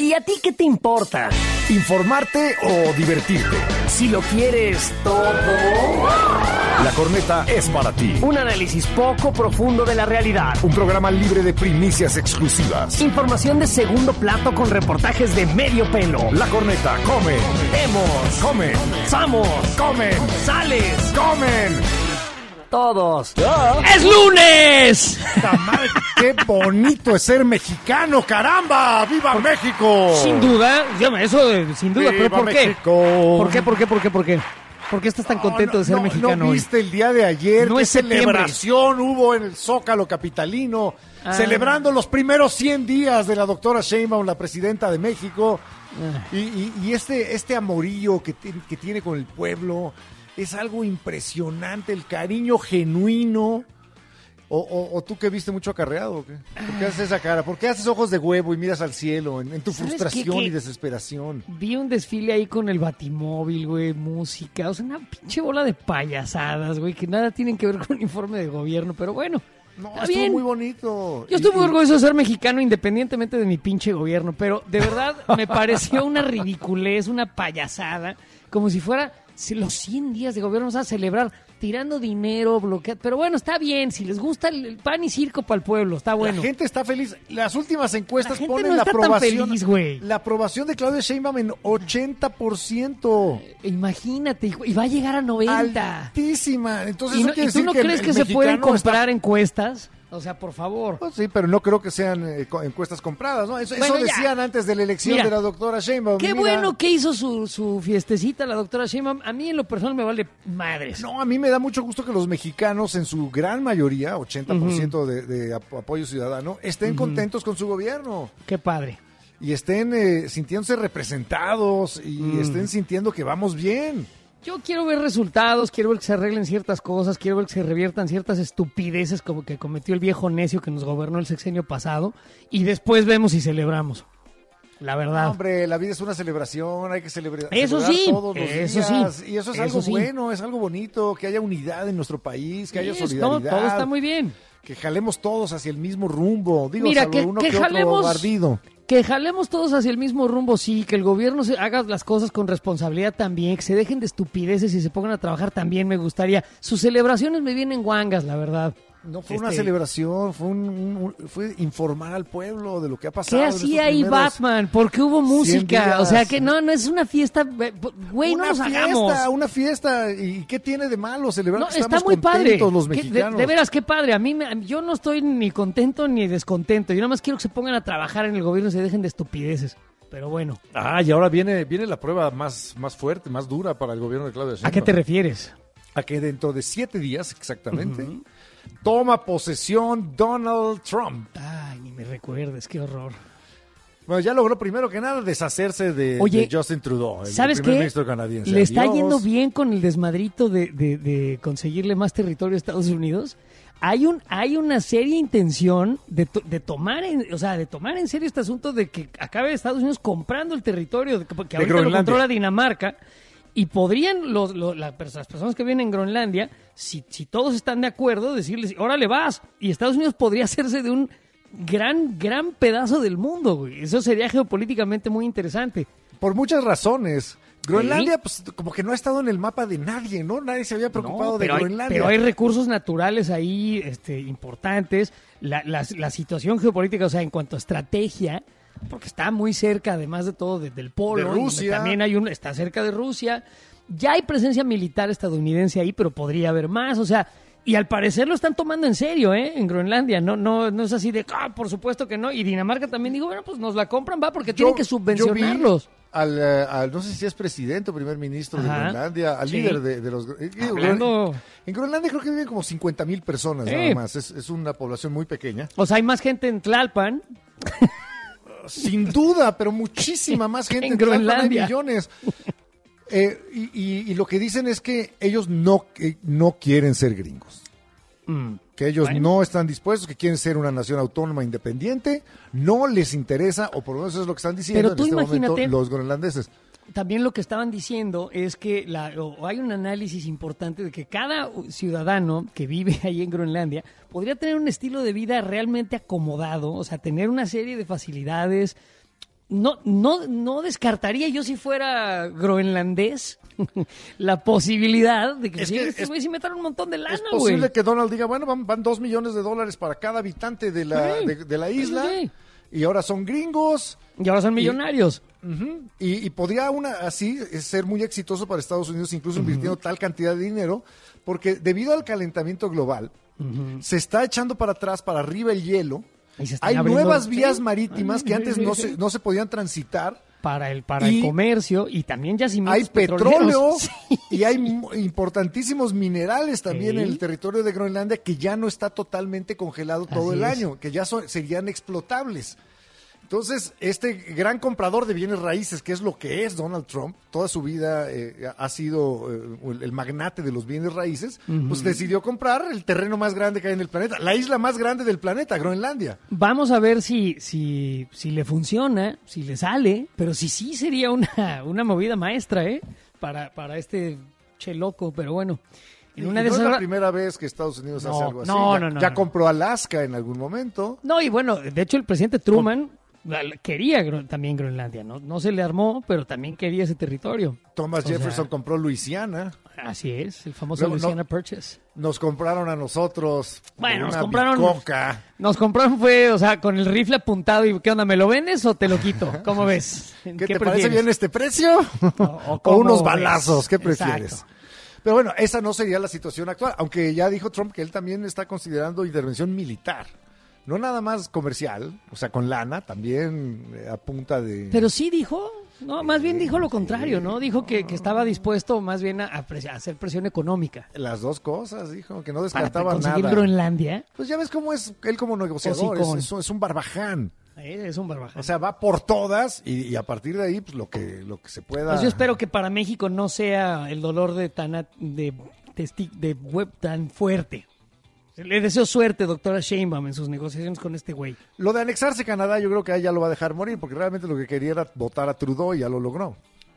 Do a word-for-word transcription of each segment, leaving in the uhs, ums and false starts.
¿Y a ti qué te importa? ¿Informarte o divertirte? Si lo quieres todo. La Corneta es para ti. Un análisis poco profundo de la realidad. Un programa libre de primicias exclusivas. Información de segundo plato con reportajes de medio pelo. La Corneta come. Vemos. Comen. Samos. Comen. Sales. Comen. Todos. ¡Es lunes! ¡Ta madre! ¡Qué bonito es ser mexicano, caramba! ¡Viva México! Sin duda, eso eh, sin duda, pero ¿por qué? México. ¿Por qué? ¿Por qué? ¿Por qué? ¿Por qué? ¿Por qué estás tan contento no, de ser no, mexicano ¿No hoy? viste el día de ayer? No ¿Qué es septiembre. celebración hubo en el Zócalo capitalino? Ah. Celebrando los primeros cien días de la doctora Sheinbaum, la presidenta de México. Ah. Y, y, y este, este amorío que, te, que tiene con el pueblo es algo impresionante, el cariño genuino. O, o, o tú que viste mucho acarreado, ¿o qué? ¿Por qué haces esa cara? ¿Por qué haces ojos de huevo y miras al cielo en, en tu frustración qué? y desesperación? Vi un desfile ahí con el batimóvil, güey, música, o sea, una pinche bola de payasadas, güey, que nada tienen que ver con el informe de gobierno, pero bueno. No, está estuvo bien. muy bonito. Yo estoy Y- muy orgulloso de ser mexicano independientemente de mi pinche gobierno, pero de verdad me pareció una ridiculez, una payasada, como si fuera si los cien días de gobierno, vamos a celebrar tirando dinero, bloqueando, pero bueno, está bien, si les gusta el, el pan y circo para el pueblo, está bueno. La gente está feliz. Las últimas encuestas La gente ponen no la está tan aprobación. feliz, güey. La aprobación de Claudia Sheinbaum en ochenta por ciento. Imagínate, hijo, y va a llegar a noventa. Altísima. Entonces, ¿Y, eso no- quiere y tú decir no que el- crees el que se pueden mexicano comprar está- encuestas? O sea, por favor. Pues sí, pero no creo que sean eh, co- encuestas compradas, ¿no? Eso, Bueno, eso ya. decían antes de la elección Mira, de la doctora Sheinbaum. Qué Y mira, bueno que hizo su, su fiestecita la doctora Sheinbaum. A mí en lo personal me vale madres. No, a mí me da mucho gusto que los mexicanos, en su gran mayoría, ochenta por ciento de, de ap- apoyo ciudadano, estén contentos con su gobierno. Qué padre. Y estén eh, sintiéndose representados y Mm. estén sintiendo que vamos bien. Yo quiero ver resultados, quiero ver que se arreglen ciertas cosas, quiero ver que se reviertan ciertas estupideces como que cometió el viejo necio que nos gobernó el sexenio pasado y después vemos y celebramos. La verdad. No, hombre, la vida es una celebración, hay que celebrar, Eso celebrar sí, todos los eso días. sí, Y eso es eso algo sí. bueno, es algo bonito, que haya unidad en nuestro país, que haya Sí, solidaridad. todo, todo está muy bien. Que jalemos todos hacia el mismo rumbo. Digo, Mira, salvo que, uno que que, otro jalemos, ardido. que jalemos todos hacia el mismo rumbo, sí, que el gobierno se haga las cosas con responsabilidad también, que se dejen de estupideces y se pongan a trabajar también me gustaría. Sus celebraciones me vienen guangas, la verdad. No fue una Este, celebración, fue un, un- un- fue informar al pueblo de lo que ha pasado. ¿Qué en hacía estos ahí primeros Batman? Porque hubo música, días. o sea que no, no es una fiesta, güey, no una nos fiesta, hagamos. una fiesta. ¿Y qué tiene de malo celebrar No, que está estamos muy padre. contentos los Que de- mexicanos? De, veras, qué padre. A mí, me- yo no estoy ni contento ni descontento. Yo nada más quiero que se pongan a trabajar en el gobierno y se dejen de estupideces. Pero bueno, Ah, y ahora viene, viene la prueba más, más fuerte, más dura para el gobierno de Claudia Sheinbaum. ¿a qué te refieres? A que dentro de siete días exactamente toma posesión Donald Trump. Ay, ni me recuerdes, qué horror. Bueno, ya logró primero que nada deshacerse de, Oye, de Justin Trudeau, el ¿Sabes primer qué? ministro canadiense. Le está Adiós. yendo bien con el desmadrito de, de- de conseguirle más territorio a Estados Unidos. Hay un hay una seria intención de, to- de tomar en, o sea, de tomar en serio este asunto de que acabe Estados Unidos comprando el territorio de, que ahorita lo Groenlandia. controla Dinamarca y podrían los, los- la- las personas que viven en Groenlandia, si, si todos están de acuerdo, decirles, órale vas, y Estados Unidos podría hacerse de un gran gran pedazo del mundo, güey. Eso sería geopolíticamente muy interesante. Por muchas razones. Groenlandia, pues, como que no ha estado en el mapa de nadie, ¿no? Nadie se había preocupado No, de pero hay, Groenlandia. pero hay recursos naturales ahí este, importantes. La, la, la situación geopolítica, o sea, en cuanto a estrategia, porque está muy cerca, además de todo, de- del polo. De en donde Rusia. También hay un, está cerca de Rusia. Ya hay presencia militar estadounidense ahí, pero podría haber más. O sea, y al parecer lo están tomando en serio, ¿eh? En Groenlandia. No, no, no es así de, ah, por supuesto que no. Y Dinamarca también digo, bueno, pues nos la compran, va, porque tienen que Yo- subvencionarlos. yo vi Al, eh, al- no sé si es presidente o primer ministro de Ajá. Groenlandia, al Sí. líder de, de los... eh, eh, Hablando- En Groenlandia creo que viven como cincuenta mil personas Sí. nada más, es, es una población muy pequeña. O sea, hay más gente en Tlalpan. Sin duda, pero muchísima más gente. En Tlalpan hay Groenlandia. millones. Eh, y, y- y lo que dicen es que ellos no, que no quieren ser gringos. Mm. Que ellos Bueno. no están dispuestos, que quieren ser una nación autónoma independiente. No les interesa, o por lo menos eso es lo que están diciendo Pero en tú este momento imagínate- los groenlandeses. También lo que estaban diciendo es que la, o hay un análisis importante de que cada ciudadano que vive ahí en Groenlandia podría tener un estilo de vida realmente acomodado, o sea, tener una serie de facilidades no, no, no descartaría yo si fuera groenlandés la posibilidad de que, Es sí, que estos es- güeyes sí metan un montón de lana, Es güey. posible que Donald diga, bueno, van, van dos millones de dólares para cada habitante de la, Sí. de, de la isla, Sí. y ahora son gringos. Y ahora son millonarios. Ujú. y, y podría una así ser muy exitoso para Estados Unidos, incluso invirtiendo tal cantidad de dinero, porque debido al calentamiento global, se está echando para atrás, para arriba el hielo. Y se están Hay abriendo- nuevas vías sí. marítimas que Sí, antes sí, no sí. se, no se podían transitar. Para el, para Y- el comercio y también yacimientos Hay petróleo petroleros. Sí. y hay mu- importantísimos minerales también Sí. en el territorio de Groenlandia que ya no está totalmente congelado todo Así el es. año, que ya son- serían explotables. Entonces, este gran comprador de bienes raíces, que es lo que es Donald Trump, toda su vida eh, ha sido eh, el el magnate de los bienes raíces, pues decidió comprar el terreno más grande que hay en el planeta, la isla más grande del planeta, Groenlandia. Vamos a ver si, si, si le funciona, si le sale, pero si sí sería una, una movida maestra, ¿eh? Para, para este che loco, pero bueno. En Y una no de es esas la hora- primera vez que Estados Unidos No, hace algo así. no, ya, no, no, ya no. compró Alaska en algún momento. No, y bueno, de hecho el presidente Truman la- la- quería Gro- también Groenlandia, ¿no? No se le armó, pero también quería ese territorio. Thomas O Jefferson sea, compró Luisiana. Así es, el famoso Luego, no- Louisiana Purchase. Nos compraron a nosotros Bueno, nos una compraron- bicoca. Nos compraron fue, o sea, con el rifle apuntado y ¿qué onda? ¿Me lo vendes o te lo quito? ¿Cómo ves? ¿Qué, te parece prefieres? bien este precio? O- ¿O, o cómo unos ves? balazos? ¿Qué prefieres? Exacto. Pero bueno, esa no sería la situación actual, aunque ya dijo Trump que él también está considerando intervención militar. No nada más comercial, o sea, con lana, también eh, a punta de... Pero sí dijo, no, más bien dijo lo contrario, ¿no? Dijo que, que estaba dispuesto más bien a, a pres- a hacer presión económica Las dos cosas, dijo, que no para descartaba conseguir nada. Groenlandia. Pues ya ves cómo es él como negociador, es, Hocicón. es un- es un barbaján. Eh, Es un barbaján. O sea, va por todas y, y a partir de ahí, pues lo que, lo que se pueda... Pues yo espero que para México no sea el dolor de tan a- de, testi- de web tan fuerte. Le deseo suerte, doctora Sheinbaum, en sus negociaciones con este güey. Lo de anexarse Canadá yo creo que ahí ya lo va a dejar morir, porque realmente lo que quería era votar a Trudeau y ya lo logró.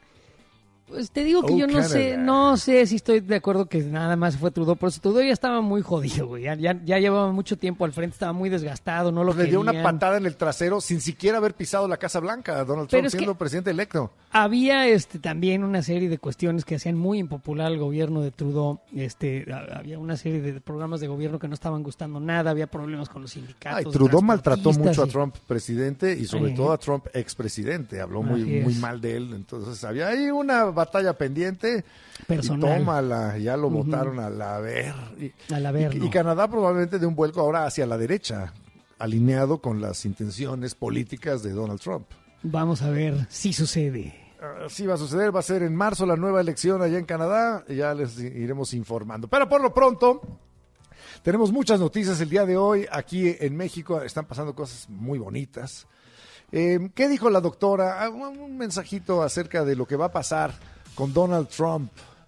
Pues te digo que Oh, yo no sé, Canada. no sé si estoy de acuerdo que nada más fue Trudeau, por eso Trudeau ya estaba muy jodido, güey. Ya, ya, ya llevaba mucho tiempo al frente, estaba muy desgastado, no lo Le dio una querían. patada en el trasero sin siquiera haber pisado la Casa Blanca a Donald Pero Trump es que- siendo presidente electo. Había este también una serie de cuestiones que hacían muy impopular al gobierno de Trudeau. Este, a- había una serie de programas de gobierno que no estaban gustando nada, había problemas con los sindicatos. Ay, Trudeau maltrató transportistas mucho a y- Trump presidente y sobre Sí. todo a Trump expresidente. Habló muy, Así es. muy mal de él. Entonces había ahí una batalla pendiente. Personal. Y tómala, ya lo votaron a la ver. Y, A la ver, y- no. y Canadá probablemente de un vuelco ahora hacia la derecha, alineado con las intenciones políticas de Donald Trump. Vamos a ver si sucede. Así va a suceder, va a ser en marzo la nueva elección allá en Canadá, y ya les iremos informando. Pero por lo pronto, tenemos muchas noticias el día de hoy. Aquí en México están pasando cosas muy bonitas. Eh, ¿Qué dijo la doctora? Ah, Un un mensajito acerca de lo que va a pasar con Donald Trump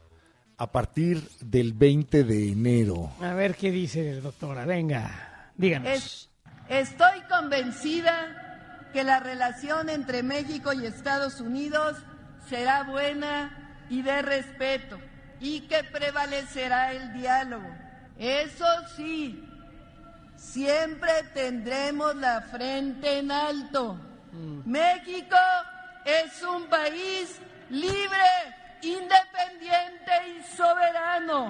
a partir del veinte de enero. A ver qué dice, doctora. Venga, díganos. Es- estoy convencida que la relación entre México y Estados Unidos será buena y de respeto y que prevalecerá el diálogo. Eso sí, siempre tendremos la frente en alto. México es un país libre, independiente y soberano.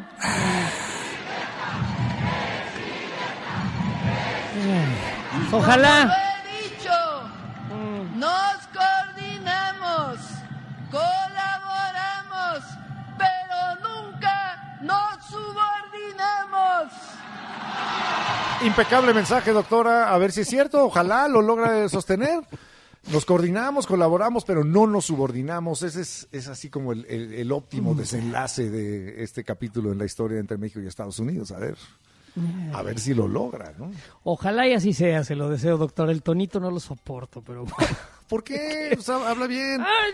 Ojalá. Como he dicho, nos coordinamos, colaboramos, pero nunca nos subordinamos. Impecable mensaje, doctora. A ver si es cierto. Ojalá lo logre sostener. Nos coordinamos, colaboramos, pero no nos subordinamos. Ese es, es así como el, el- el óptimo desenlace de este capítulo en la historia entre México y Estados Unidos. A ver, a ver si lo logra, ¿no? Ojalá y así sea, se lo deseo, doctor. El tonito no lo soporto, pero bueno. ¿Por qué? O sea, habla bien. Ah,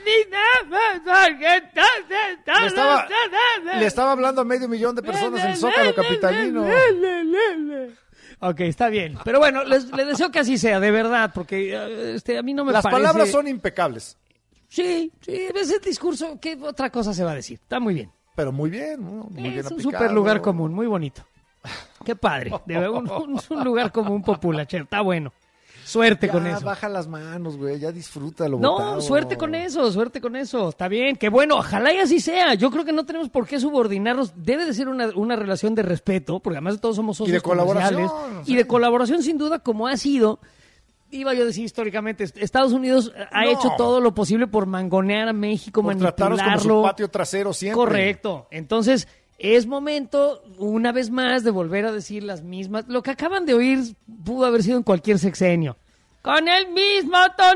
Le estaba, le estaba hablando a medio millón de personas en Zócalo Capitalino. Ok, está bien. Pero bueno, les, le deseo que así sea, de verdad, porque eh, este, a mí no me Las parece... palabras son impecables, Sí, sí, ese discurso, ¿qué otra cosa se va a decir? Está muy bien. pero muy bien, ¿no? Muy bien es un aplicado. super lugar común, muy bonito. Qué padre. De verdad, un, un- un lugar común populacher, está bueno. Suerte ya, con eso. baja las manos, güey, ya disfruta lo No, votado. suerte con eso, suerte con eso. Está bien, que bueno, ojalá y así sea. Yo creo que no tenemos por qué subordinarnos. Debe de ser una, una relación de respeto, porque además todos somos socios Y de colaboración, comerciales. o sea. Y de colaboración, sin duda, como ha sido. Iba yo a decir históricamente, Estados Unidos ha No. hecho todo lo posible por mangonear a México, Por tratarnos como manipularlo. su patio trasero siempre. Correcto. Entonces, es momento, una vez más, de volver a decir las mismas. Lo que acaban de oír pudo haber sido en cualquier sexenio. ¡Con el mismo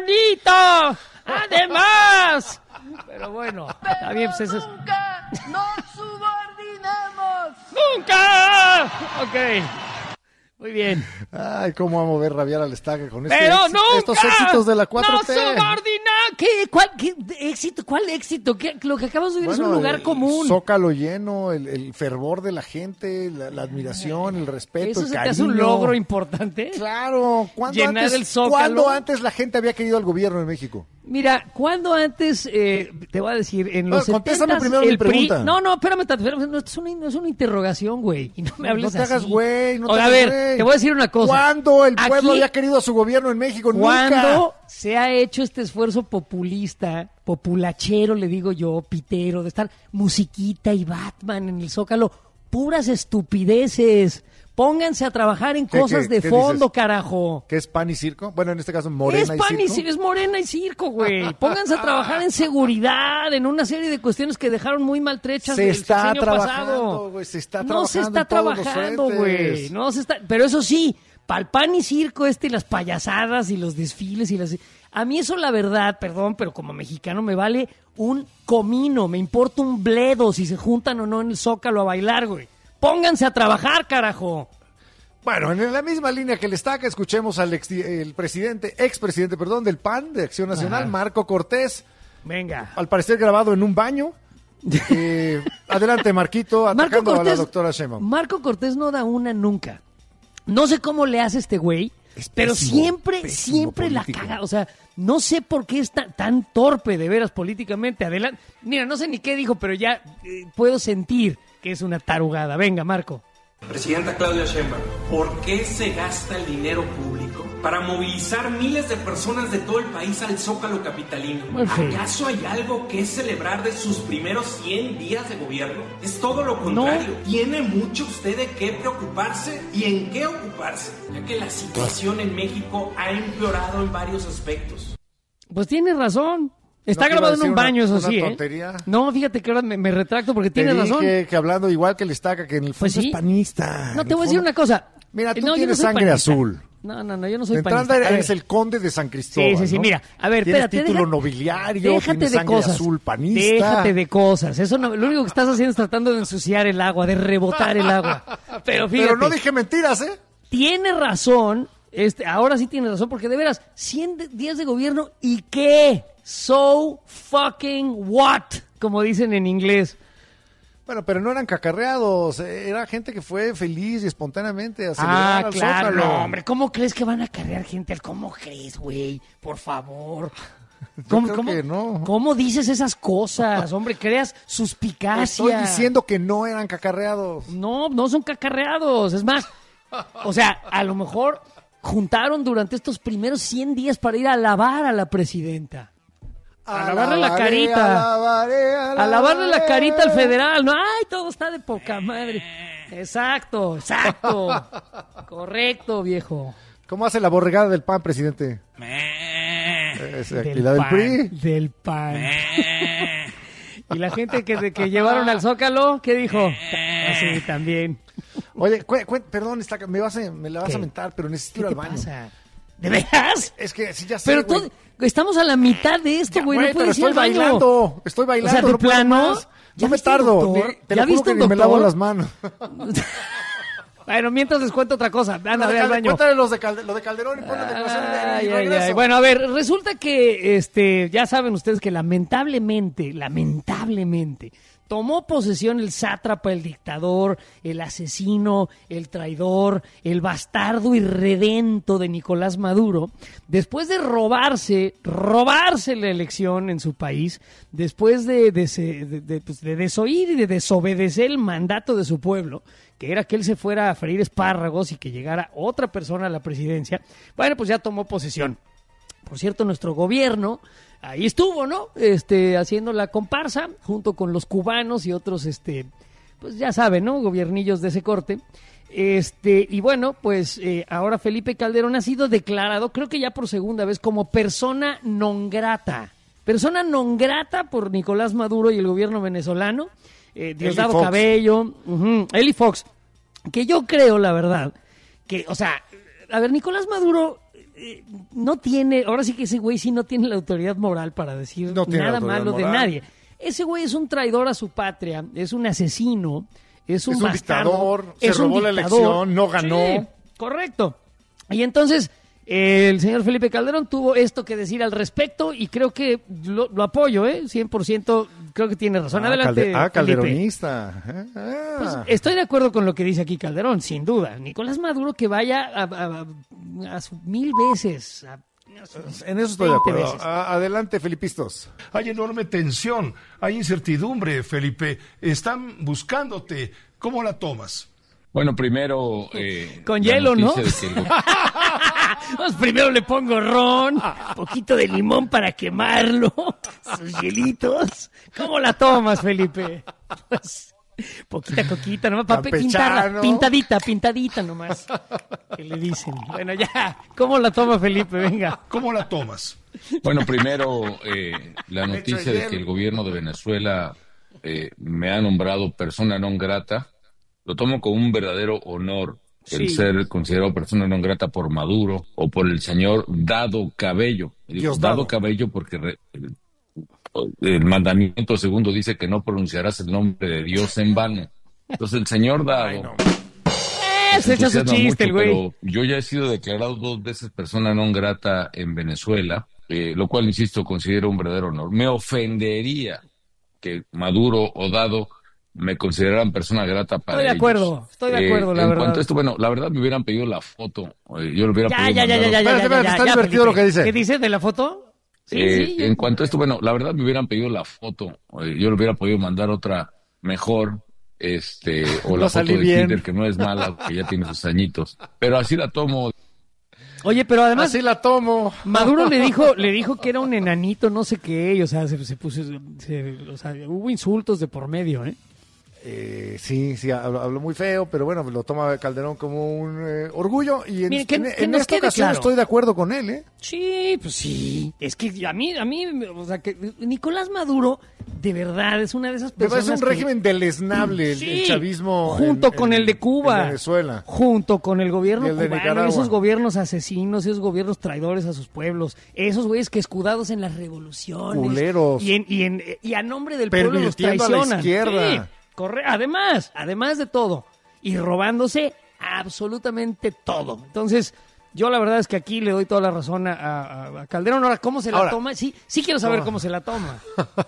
tonito! ¡Además! Pero bueno, está bien, pues eso es... Nunca nos subordinemos. ¡Nunca! Ok. Muy bien. Ay, cómo amo ver rabiar al Estaca con este ¡Pero éxito- nunca! estos éxitos de la cuatro ¡No T. subordina! ¿Qué? ¿Cuál qué éxito? ¿Cuál éxito? ¿Qué? Lo que acabas de oír es un lugar el común. Zócalo lleno, el, el fervor de la gente, la, la admiración, el respeto, ¿Eso el se te cariño. hace un logro importante? Claro. ¿Cuándo Llenar antes, el Zócalo. ¿Cuándo antes la gente había querido al gobierno de México? Mira, ¿cuándo antes, eh, te voy a decir, en los No, contéstame setentas, primero el mi pregunta. P R I... No, no, espérame, tantito, espérame, no, es una, no es una interrogación, güey, y no me No, hables no te hagas así. güey, no te Oiga, a hagas ver, güey. te voy a decir una cosa. ¿Cuándo el pueblo Aquí, había querido a su gobierno en México? ¿cuándo Nunca. se ha hecho este esfuerzo populista, populachero, le digo yo, pitero, de estar musiquita y Batman en el Zócalo? Puras estupideces. Pónganse a trabajar en ¿Qué, cosas qué, de qué fondo, dices? carajo. ¿Qué es pan y circo? Bueno, en este caso Morena es y pan y circo. circo, es morena y circo, güey. Pónganse a trabajar en seguridad, en una serie de cuestiones que dejaron muy maltrechas Se del está sexenio trabajando, pasado. güey, se está no se trabajando está en todos los trabajando, frentes. güey. No se está, pero eso sí, pa'l pan y circo este y las payasadas y los desfiles y las... A mí eso la verdad, perdón, pero como mexicano me vale un comino, me importa un bledo si se juntan o no en el Zócalo a bailar, güey. Pónganse a trabajar, carajo. Bueno, en la misma línea que le Estaca, escuchemos al ex, el presidente, expresidente, perdón, del P A N, de Acción Nacional, Ajá. Marco Cortés, Venga. al parecer grabado en un baño. Eh, adelante, Marquito, Marco atacando a la Cortés, doctora Sheinbaum. Marco Cortés no da una nunca. No sé cómo le hace este güey, Es pero pésimo, siempre, pésimo siempre la político. caga. O sea, no sé por qué es tan, tan torpe de veras políticamente. Adelante. Mira, no sé ni qué dijo, pero ya eh, puedo sentir que es una tarugada. Venga, Marco. Presidenta Claudia Sheinbaum, ¿por qué se gasta el dinero público para movilizar miles de personas de todo el país al Zócalo capitalino? Muy feo. ¿Acaso hay algo que celebrar de sus primeros cien días de gobierno? Es todo lo contrario. Tiene mucho usted de qué preocuparse y en qué ocuparse, ya que la situación en México ha empeorado en varios aspectos. Pues tiene razón. Está ¿No te iba a grabado en decir un una- baño, eso una sí, ¿eh? tontería? No, fíjate que ahora me, me retracto porque Te tiene dije razón. que hablando igual que le Estaca, que en el fondo Pues sí. es panista. No, En te el voy a decir fondo- una cosa. Mira, tú No, yo no tienes soy sangre panista. azul. No, no, no, yo no soy De entrada panista. A eres ver. el conde de San Cristóbal. Sí, sí, sí, ¿no? mira, a ver, Tienes espérate, título deja- nobiliario, Déjate tienes de sangre cosas. azul panista. Déjate de cosas. Eso no, lo único que estás haciendo es tratando de ensuciar el agua, de rebotar el agua. Pero fíjate, Pero no dije mentiras, ¿eh? tiene razón, este, ahora sí tiene razón, porque de veras, cien de- días de gobierno, ¿y qué? So fucking what, como dicen en inglés. Bueno, pero no eran cacarreados, eh, era gente que fue feliz y espontáneamente a celebrar Ah, al claro, Zócalo. no, hombre, ¿cómo crees que van a cargar gente? al- ¿Cómo crees, güey? Por favor. creo que no. ¿Cómo dices esas cosas? Hombre, creas suspicacia. Estoy diciendo que no eran cacarreados. No, no son cacarreados. Es más, o sea, a lo mejor juntaron durante estos primeros cien días para ir a alabar a la presidenta. A lavarle la Alabaré, carita. alabaré, A lavarle la alabaré. carita al federal. No, ay, todo está de poca madre. Exacto, exacto. Correcto, viejo. ¿Cómo hace la borregada del P A N, presidente? Esa, ¿Y la del pan, P R I? Del pan. Y la gente que, que llevaron al Zócalo, ¿qué dijo? Así también. Oye, cu- cu- perdón, Estaca, me, vas a, me la vas ¿Qué? a mentar, pero necesito ¿Qué ir al te baño. pasa? ¿De veras? Es que sí, ya sé, Pero güey. todo, estamos a la mitad de esto, Ya, güey. güey, No puedes pero ir estoy al baño. bailando, estoy bailando. O sea, de no puedo plano. más. ¿Ya No me viste un tardo, doctor? ni- te ¿Ya lo juro viste que un ni me lavo doctor? las manos. Bueno, mientras les cuento otra cosa. Anda, Lo de ve al Calde- baño. Cuéntale los de Calde- lo de Calderón y pon la declaración y- y Ay, ay, regreso. ay. Bueno, a ver, resulta que, este, ya saben ustedes que lamentablemente, lamentablemente, tomó posesión el sátrapa, el dictador, el asesino, el traidor, el bastardo irredento de Nicolás Maduro, después de robarse, robarse la elección en su país, después de, de, de, de, pues de desoír y de desobedecer el mandato de su pueblo, que era que él se fuera a freír espárragos y que llegara otra persona a la presidencia, bueno, pues ya tomó posesión. Por cierto, nuestro gobierno ahí estuvo, ¿no? Este, haciendo la comparsa junto con los cubanos y otros, este, pues ya saben, ¿no? Gobiernillos de ese corte. Este, y bueno, pues eh, ahora Felipe Calderón ha sido declarado, creo que ya por segunda vez, como persona non grata. Persona non grata por Nicolás Maduro y el gobierno venezolano. Eh, Diosdado Cabello, uh-huh, Eli Fox, que yo creo, la verdad, que, o sea, a ver, Nicolás Maduro eh, no tiene, ahora sí que ese güey sí no tiene la autoridad moral para decir no nada malo moral. de nadie. Ese güey es un traidor a su patria, es un asesino, es un, es un bastardo, dictador, es se robó un la dictador. elección, no ganó. Sí, correcto. Y entonces el señor Felipe Calderón tuvo esto que decir al respecto y creo que lo, lo apoyo, ¿eh? cien por ciento creo que tiene razón. Ah, Adelante, calde- ah Felipe. calderonista. Ah. Pues estoy de acuerdo con lo que dice aquí Calderón, sin duda. Nicolás Maduro que vaya a, a, a, a su mil veces. A, a sus En eso estoy de veinte acuerdo. veces. A- adelante, Felipistos. Hay enorme tensión, hay incertidumbre, Felipe. Están buscándote. ¿Cómo la tomas? Bueno, primero... Eh, Con la hielo, ¿no? noticia de que el- Pues primero le pongo ron, poquito de limón para quemarlo, sus hielitos. ¿Cómo la tomas, Felipe? Pues poquita coquita, nomás para Campechano. pintarla, pintadita, pintadita nomás. ¿Qué le dicen? Bueno, ya, ¿cómo la toma, Felipe? Venga. ¿Cómo la tomas? Bueno, primero eh, la noticia de que el gobierno de Venezuela eh, me ha nombrado persona non grata, lo tomo como un verdadero honor el Sí. ser considerado persona non grata por Maduro o por el señor Dado Cabello. Digo, Diosdado. Dado Cabello porque re- el, el mandamiento segundo dice que no pronunciarás el nombre de Dios en vano. Entonces el señor Dado... Ay, no. Eh, se echa su entusiasma chiste el mucho, güey. pero yo ya he sido declarado dos veces persona non grata en Venezuela, eh, lo cual, insisto, considero un verdadero honor. Me ofendería que Maduro o Dado me consideraran persona grata para Estoy de ellos. acuerdo, estoy de acuerdo, la en verdad. cuanto a esto, bueno, la verdad me hubieran pedido la foto, eh, yo le hubiera Ya, podido ya, ya, ya, mandar ya, ya, Espérate, ya, espérate, ya, está ya, divertido Felipe. lo que dice. ¿Qué dice de la foto? Sí, Eh, sí. yo- En cuanto a esto, bueno, la verdad me hubieran pedido la foto, eh, yo le hubiera podido mandar otra mejor, este, o No la foto salí de bien. Twitter, que no es mala, que ya tiene sus añitos, pero así la tomo. Oye, pero además Así la tomo. Maduro le dijo, le dijo que era un enanito, no sé qué, y, o sea, se, se puso, se- o sea, hubo insultos de por medio, ¿eh? Eh, sí, sí, habló, habló muy feo, pero bueno, lo toma Calderón como un eh, orgullo y en, Mire, que- en- que en nos esta quede ocasión claro. estoy de acuerdo con él, ¿eh? Sí, pues sí. Es que a mí, a mí, o sea, que Nicolás Maduro, de verdad, es una de esas Me personas parece un que- régimen deleznable el, Sí, el chavismo junto en- con en- el de Cuba, en Venezuela. junto con el gobierno Y el de cubano, Nicaragua. esos gobiernos asesinos, esos gobiernos traidores a sus pueblos, esos güeyes que escudados en las revoluciones, Culeros. y, en, y, en, y a nombre del pueblo los Pervirtiendo a la traicionan. izquierda. Sí, corre, además, además de todo, y robándose absolutamente todo. Entonces, yo la verdad es que aquí le doy toda la razón a, a- a Calderón. Ahora, ¿cómo se la Ahora. toma? Sí, sí quiero saber No. cómo se la toma.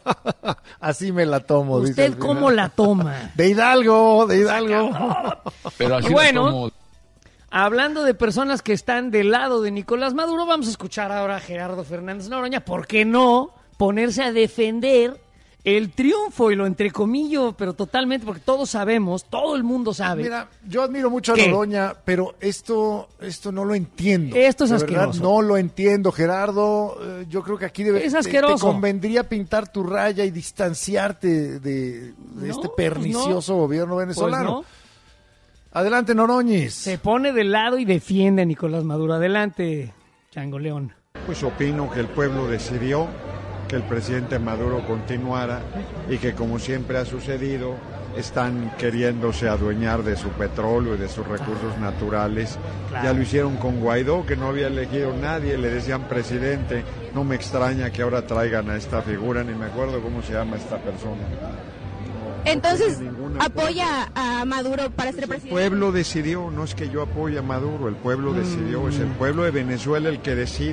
Así me la tomo. dice ¿Usted al final. cómo la toma? De Hidalgo, de Hidalgo. Pero así Y bueno, la tomo. Hablando de personas que están del lado de Nicolás Maduro, vamos a escuchar ahora a Gerardo Fernández Noroña. ¿Por qué no ponerse a defender el triunfo? Y lo entrecomillo, pero totalmente, porque todos sabemos, todo el mundo sabe. Mira, yo admiro mucho a ¿Qué? Noroña, pero esto, esto no lo entiendo. Esto es De verdad, asqueroso. no lo entiendo, Gerardo. Eh, yo creo que aquí debe, Es te- asqueroso. Te, convendría pintar tu raya y distanciarte de, de No, este pues pernicioso no. gobierno Pues venezolano. no, Adelante, Noroñis. se pone del lado y defiende a Nicolás Maduro. Adelante, Chango León. Pues opino que el pueblo decidió que el presidente Maduro continuara y que, como siempre ha sucedido, están queriéndose adueñar de su petróleo y de sus recursos naturales. Claro. Ya lo hicieron con Guaidó, que no había elegido nadie, le decían presidente. No me extraña que ahora traigan a esta figura, ni me acuerdo cómo se llama esta persona. Entonces, tiene ninguna apoya a Maduro para ser El presidente. pueblo decidió, no es que yo apoye a Maduro, el pueblo decidió, es el pueblo de Venezuela el que decide.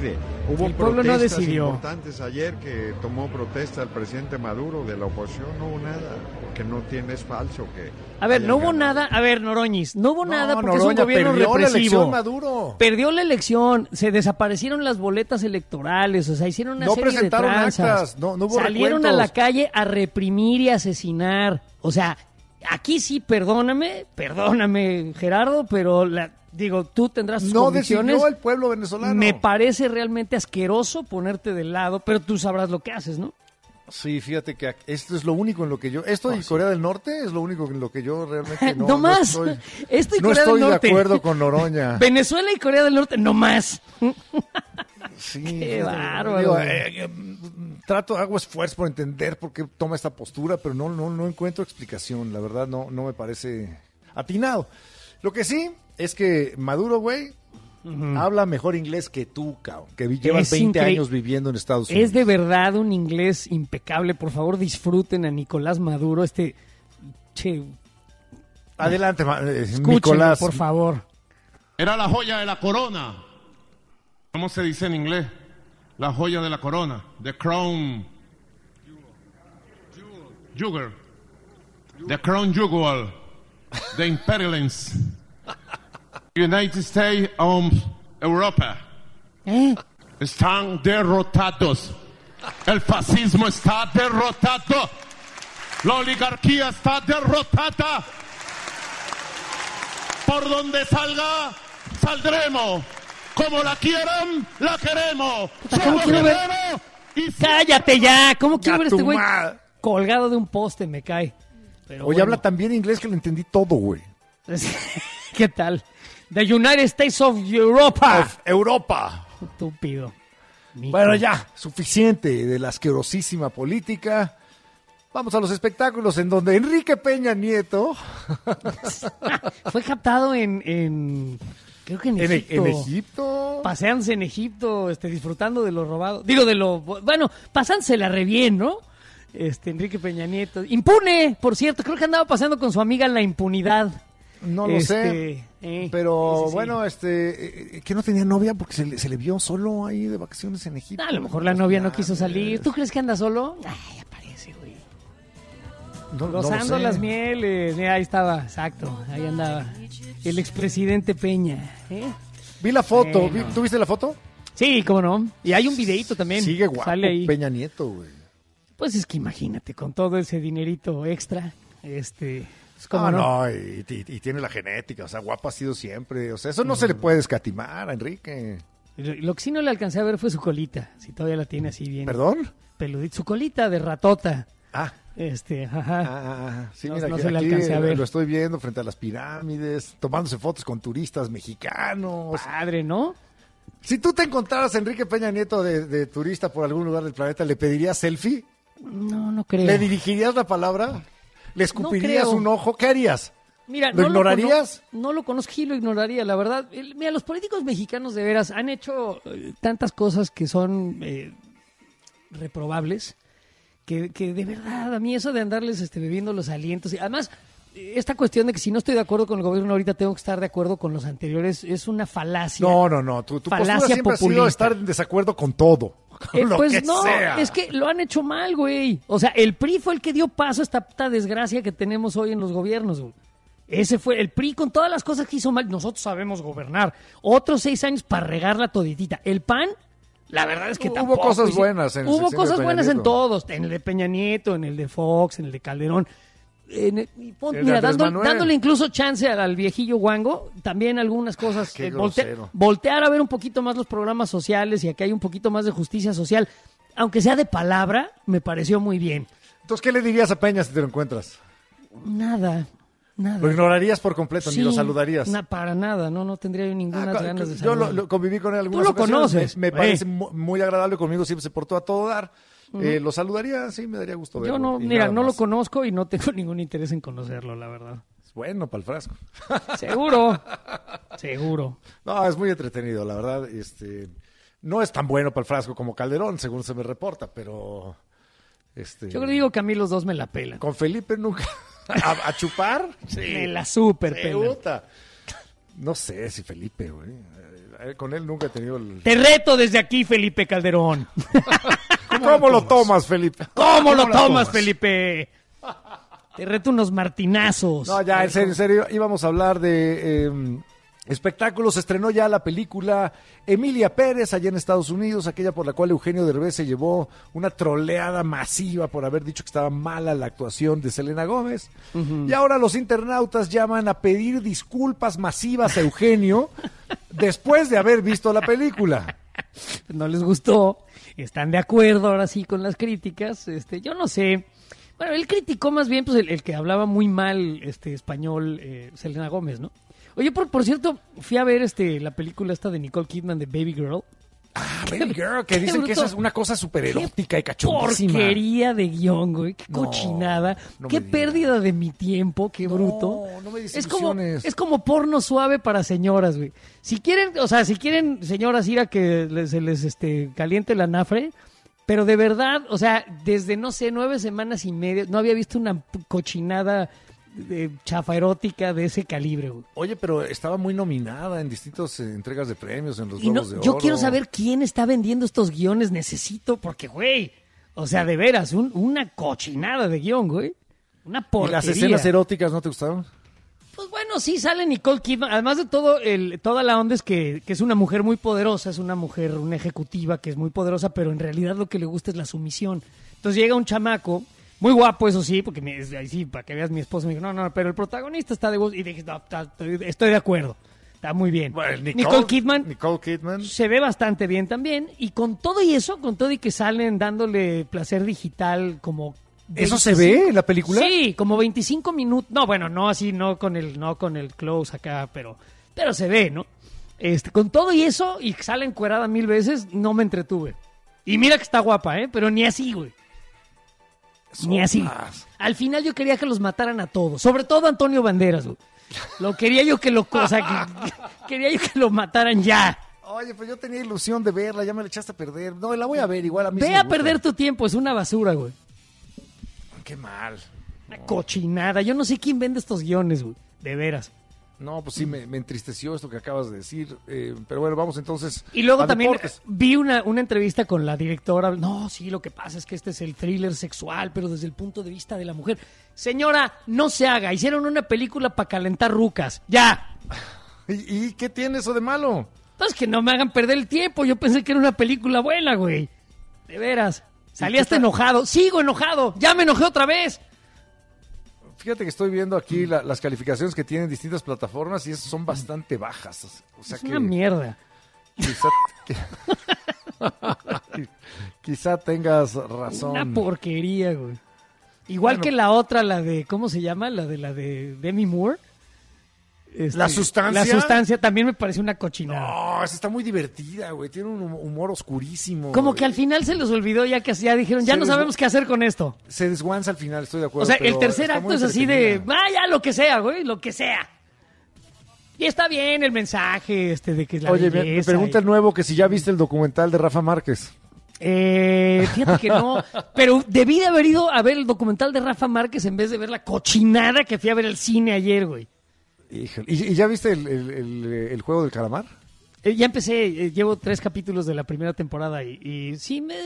Hubo El pueblo no protestas decidió. importantes ayer que tomó protesta el presidente Maduro de la oposición, no hubo nada, que no tiene, es falso que... A ver, hayan no hubo ganado. nada, a ver, Noroñis, no hubo No, nada porque Noroña, es un gobierno perdió la represivo. elección Maduro. Perdió la elección, se desaparecieron las boletas electorales, o sea, hicieron una No serie presentaron de tranzas. actas, no- no hubo Salieron recuentos. a la calle a reprimir y asesinar. O sea, aquí sí, perdóname, perdóname, Gerardo, pero la, digo, tú tendrás tus No convicciones. decidió el pueblo venezolano. Me parece realmente asqueroso ponerte del lado, pero tú sabrás lo que haces, ¿no? Sí, fíjate que esto es lo único en lo que yo... Esto y Corea del Norte es lo único en lo que yo realmente no... No más. estoy, Esto y no Corea estoy del de Norte. acuerdo con Noroña. Venezuela y Corea del Norte, no más. Sí, Qué fíjate, bárbaro. digo, eh, eh, trato, hago esfuerzo por entender por qué toma esta postura, pero no, no, no encuentro explicación. La verdad, no, no me parece atinado. Lo que sí es que Maduro, güey, habla mejor inglés que tú, cabrón, que vi- llevas Es veinte incre- años viviendo en Estados Unidos. Es de verdad un inglés impecable. Por favor, disfruten a Nicolás Maduro, este... Che, Adelante, ma- eh, escúchenlo, Nicolás. por favor. Era la joya de la corona. ¿Cómo se dice en inglés? La joya de la corona. The crown. Jewel. The crown jewel. The imperialence. United States of Europa. ¿Eh? Están derrotados. El fascismo está derrotado. La oligarquía está derrotada. Por donde salga, saldremos. Como la quieran, la queremos. ¿Cómo Somos quiero ver? guerreros y ¡Cállate ya! ¿Cómo quiero Ya ver a este tu güey madre. colgado de un poste? Me cae. Pero Oye, bueno. habla tan bien inglés que le entendí todo, güey. ¿Qué tal? The United States of Europa. Of Europa. Estúpido. Nico. Bueno, ya, suficiente de la asquerosísima política. Vamos a los espectáculos en donde Enrique Peña Nieto, Fue captado en, en creo que en en, E- Egipto. en Egipto, Paseándose en Egipto, este, disfrutando de lo robado. Digo, de lo... Bueno, pasándosela re bien, ¿no? Este, Enrique Peña Nieto. Impune, por cierto. Creo que andaba paseando con su amiga en la impunidad. no lo Este, sé. eh, Pero sí, sí, sí. bueno, este, eh, que no tenía novia porque se le, se le vio solo ahí de vacaciones en Egipto. A lo mejor la novia no quiso salir. ¿Tú crees que anda solo? Ay, aparece, güey. No- no lo Gozando sé. las mieles. Mira, ahí estaba, exacto. Ahí andaba. El expresidente Peña. ¿eh? Vi la foto. Bueno. vi- ¿Tú viste la foto? Sí, cómo no. Y hay un videíto también. Sigue guapo Sale ahí. Peña Nieto, güey. Pues es que imagínate, con todo ese dinerito extra, este... pues, ¿cómo Ah, no? no, y, y- y tiene la genética, o sea, guapo ha sido siempre. O sea, eso no se le puede escatimar a Enrique. Lo lo que sí no le alcancé a ver fue su colita, si todavía la tiene así bien. ¿Perdón? Peludita, su colita de ratota. Ah, Este, ajá. ah, sí, No- mira, no que se le aquí alcancé a ver. lo estoy viendo frente a las pirámides, tomándose fotos con turistas mexicanos. Padre, ¿no? Si tú te encontraras a Enrique Peña Nieto de, de turista por algún lugar del planeta, ¿le pedirías selfie? No, no creo. ¿Le dirigirías la palabra? ¿Le escupirías creo. un ojo? ¿Qué harías? Mira, ¿Lo no ignorarías? cono- no lo conozco y lo ignoraría, la verdad. El- mira, los políticos mexicanos de veras han hecho eh, tantas cosas que son eh, reprobables, que, que de verdad, a mí eso de andarles este, bebiendo los alientos, y además, eh, esta cuestión de que si no estoy de acuerdo con el gobierno ahorita tengo que estar de acuerdo con los anteriores, es una falacia. No, no, no. Tu, tu postura Falacia siempre ha sido populista. estar en desacuerdo con todo. Con Eh, lo pues que no, sea. es que lo han hecho mal, güey. O sea, el P R I fue el que dio paso a esta puta desgracia que tenemos hoy en los gobiernos, güey. Ese fue el P R I con todas las cosas que hizo mal. Nosotros sabemos gobernar. Otros seis años para regarla toditita. El P A N, la verdad es que Hubo tampoco. cosas hizo- buenas en el Hubo sexenio de cosas Peña buenas en Nieto. todos. En el de Peña Nieto, en el de Fox, en el de Calderón. En el- y pon- El de mira, Andrés dando- Manuel. dándole incluso chance al, al viejillo Wango, también algunas cosas. Qué eh, volte- grosero. voltear a ver un poquito más los programas sociales y aquí hay un poquito más de justicia social, aunque sea de palabra, me pareció muy bien. Entonces, ¿qué le dirías a Peña si te lo encuentras? Nada, nada. Lo ignorarías por completo, Sí, ni lo saludarías. na- para nada, no, no tendría yo ninguna Ah, co- ganas de yo lo, saludar. lo conviví con él algunas Tú lo ocasiones, conoces, Me, me eh. parece mu- muy agradable conmigo, siempre se portó a todo dar. Eh, lo saludaría, sí, me daría gusto verlo. Yo no, y mira, nada no lo más. conozco y no tengo ningún interés en conocerlo, la verdad. Es bueno para el frasco. Seguro, seguro. No, es muy entretenido, la verdad. Este, no es tan bueno para el frasco como Calderón, según se me reporta, pero... Este, Yo digo que a mí los dos me la pelan. Con Felipe nunca... ¿A, a chupar? Sí. Me la super Sí, pelan. puta. No sé si Felipe, güey. Eh, Con él nunca he tenido el... Te reto desde aquí, Felipe Calderón. ¿Cómo, ¿Cómo lo tomas, Felipe? ¿Cómo, ¿Cómo lo lo tomas, tomas? Felipe? Te reto unos martinazos. No, ya, en serio, en serio, íbamos a hablar de eh, espectáculos. Estrenó ya la película Emilia Pérez allá en Estados Unidos, aquella por la cual Eugenio Derbez se llevó una troleada masiva por haber dicho que estaba mala la actuación de Selena Gómez. Uh-huh. Y ahora los internautas llaman a pedir disculpas masivas a Eugenio después de haber visto la película. No les gustó, están de acuerdo ahora sí con las críticas. Este, yo no sé. Bueno, él criticó más bien pues el, el que hablaba muy mal este español, eh, Selena Gómez, ¿no? Oye, por, por cierto, fui a ver este la película esta de Nicole Kidman de Baby Girl. Ah, Baby Girl, que dicen que esa es una cosa súper erótica y cachondísima. Porquería de guión, güey. Qué No, cochinada. no Qué me pérdida de mi tiempo. Qué No, bruto. no me des es como ilusiones. Es como porno suave para señoras, güey. Si quieren, o sea, si quieren, señoras, ir a que les, se les este, caliente la nafre, pero de verdad, o sea, desde, no sé, nueve semanas y media, no había visto una cochinada de chafa erótica de ese calibre, güey. Oye, pero estaba muy nominada en distintas eh, entregas de premios, en los Y no, Globos de Oro. yo quiero saber quién está vendiendo estos guiones. Necesito, porque, güey, o sea, de veras, un, una cochinada de guión, güey. Una ¿Y porquería. las escenas eróticas no te gustaron? Pues bueno, sí sale Nicole Kidman. Además de todo, el, toda la onda es que, que es una mujer muy poderosa, es una mujer, una ejecutiva que es muy poderosa, pero en realidad lo que le gusta es la sumisión. Entonces llega un chamaco, muy guapo, eso sí, porque me, ahí sí, para que veas, mi esposo me dijo, no, no, pero el protagonista está de gusto. Y dije, no, está, estoy de acuerdo, está muy bien. Bueno, Nicole, Nicole Kidman Nicole Kidman. se ve bastante bien también. Y con todo y eso, con todo y que salen dándole placer digital como... ¿Eso se ve en la película? Sí, como veinticinco minutos. No, bueno, no así, no con el, no con el close acá, pero, pero se ve, ¿no? Este, con todo y eso, y sale encuerada mil veces, no me entretuve. Y mira que está guapa, ¿eh? Pero ni así, güey. Ni así. Al final yo quería que los mataran a todos, sobre todo a Antonio Banderas, güey. Lo quería yo que lo, o sea, que, quería yo que lo mataran ya. Oye, pues yo tenía ilusión de verla, ya me la echaste a perder. No, la voy a ver igual a mí. Ve sí me a gusta. perder tu tiempo, es una basura, güey. Qué mal. Una cochinada. Yo no sé quién vende estos guiones, güey. De veras. No, pues sí, me, me entristeció esto que acabas de decir. Eh, pero bueno, vamos entonces. Y luego a también deportes. vi una, una entrevista con la directora. No, sí, lo que pasa es que este es el thriller sexual, pero desde el punto de vista de la mujer. Señora, no se haga. Hicieron una película para calentar rucas. ¡Ya! ¿Y, ¿Y qué tiene eso de malo? Entonces que no me hagan perder el tiempo. Yo pensé que era una película buena, güey. De veras. Salí hasta enojado. Sigo enojado. Ya me enojé otra vez. Fíjate que estoy viendo aquí la- las calificaciones que tienen distintas plataformas y esas son bastante bajas. O sea Es que una mierda. quizá, que- quizá tengas razón. Una porquería, güey. Igual Bueno. que la otra, la de, ¿cómo se llama? La de la de Demi Moore. Este, ¿La sustancia? La sustancia también me pareció una cochinada. No, esa está muy divertida, güey. Tiene un hum- humor oscurísimo. Como güey. que al final se les olvidó ya que ya dijeron, ya Se no desgu- sabemos qué hacer con esto. Se desguanza al final, estoy de acuerdo. O sea, pero el tercer está acto muy es así de, entretenida. ah, ya, lo que sea, güey, lo que sea. Y está bien el mensaje este de que la Oye, me, me belleza pregunta y- el nuevo que si ya viste el documental de Rafa Márquez. Eh, fíjate que no, pero debí de haber ido a ver el documental de Rafa Márquez en vez de ver la cochinada que fui a ver al cine ayer, güey. Híjole. ¿Y, y ya viste el, el- el- el juego del calamar? Eh, ya empecé, eh, llevo tres capítulos de la primera temporada y, y sí, me,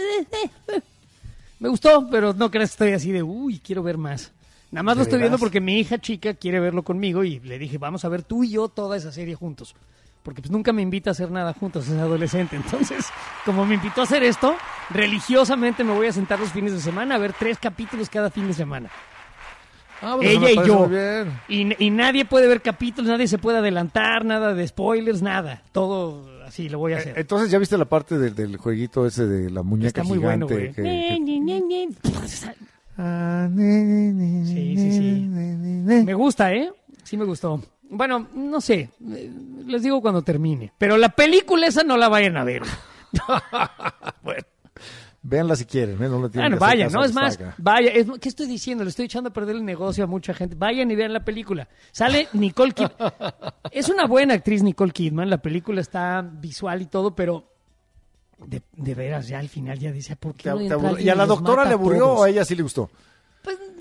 me gustó, pero no creas que estoy así de, uy, quiero ver más. Nada más ¿De lo estoy viendo veras? porque mi hija chica quiere verlo conmigo y le dije, vamos a ver tú y yo toda esa serie juntos. Porque pues nunca me invita a hacer nada juntos, es adolescente. Entonces, como me invitó a hacer esto, religiosamente me voy a sentar los fines de semana a ver tres capítulos cada fin de semana. Ah, pues eso Ella me y parece yo. muy bien. Y, y nadie puede ver capítulos, nadie se puede adelantar, nada de spoilers, nada. Todo así lo voy a hacer. Eh, Entonces, ¿ya viste la parte del, del jueguito ese de la muñeca Está muy bueno, gigante? güey. que- Ni, que- ni, ni, ni. Ah, ni, ni, ni, Sí, sí, sí. ni, ni, ni. Me gusta, ¿eh? Sí me gustó. Bueno, no sé, eh, les digo cuando termine. Pero la película esa no la vayan a ver. Bueno, véanla si quieren, ¿eh? No le tienen Bueno, que hacer vayan, caso ¿no? a Es más, Saga. vaya, es- ¿qué estoy diciendo? Le estoy echando a perder el negocio a mucha gente. Vayan y vean la película. Sale Nicole Kidman. Es una buena actriz Nicole Kidman, la película está visual y todo, pero de, de veras, ya al final ya decía, ¿por qué Te- no te entra aburrió. alguien ¿Y a la los doctora mata le aburrió todos? o a ella sí le gustó? Pues